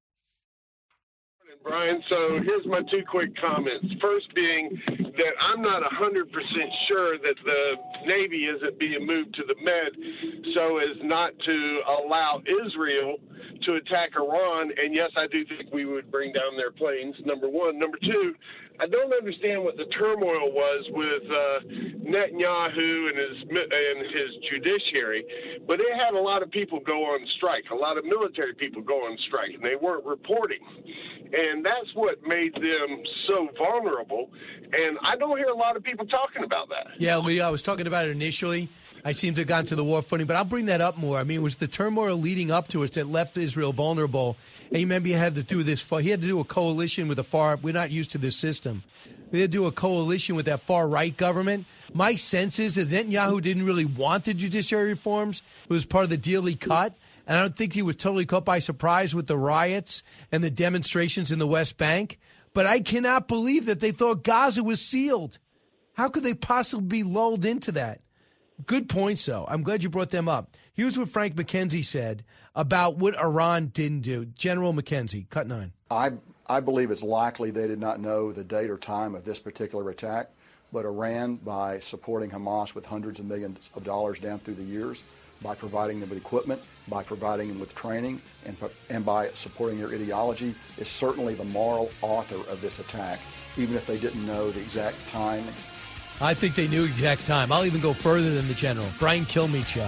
Brian, so here's my two quick comments. First being that I'm not 100% sure that the Navy isn't being moved to the Med so as not to allow Israel to attack Iran. And yes, I do think we would bring down their planes, number one. Number two, I don't understand what the turmoil was with Netanyahu and his judiciary, but it had a lot of people go on strike, a lot of military people go on strike, and they weren't reporting. And that's what made them so vulnerable. And I don't hear a lot of people talking about that. Yeah, Lee, I was talking about it initially. I seem to have gotten to the war footing, but I'll bring that up more. I mean, it was the turmoil leading up to it that left Israel vulnerable. And you remember he had to do this. He had to do a coalition with we're not used to this system. They had to do a coalition with that far-right government. My sense is that Netanyahu didn't really want the judiciary reforms. It was part of the deal he cut. And I don't think he was totally caught by surprise with the riots and the demonstrations in the West Bank. But I cannot believe that they thought Gaza was sealed. How could they possibly be lulled into that? Good points, though. I'm glad you brought them up. Here's what Frank McKenzie said about what Iran didn't do. General McKenzie, cut 9. I believe it's likely they did not know the date or time of this particular attack, but Iran, by supporting Hamas with hundreds of millions of dollars down through the years, by providing them with equipment, by providing them with training, and by supporting their ideology, is certainly the moral author of this attack, even if they didn't know the exact time. I think they knew exact time. I'll even go further than the general. Brian Kilmeade Show.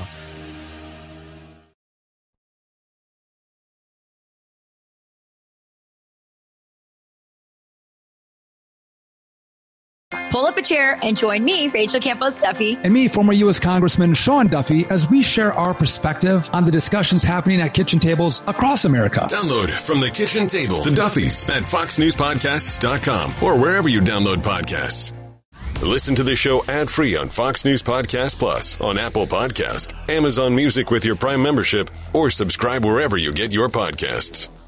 Pull up a chair and join me, Rachel Campos Duffy. And me, former U.S. Congressman Sean Duffy, as we share our perspective on the discussions happening at kitchen tables across America. Download From the Kitchen Table, The Duffys, at foxnewspodcasts.com or wherever you download podcasts. Listen to the show ad-free on Fox News Podcast Plus, on Apple Podcast, Amazon Music with your Prime membership, or subscribe wherever you get your podcasts.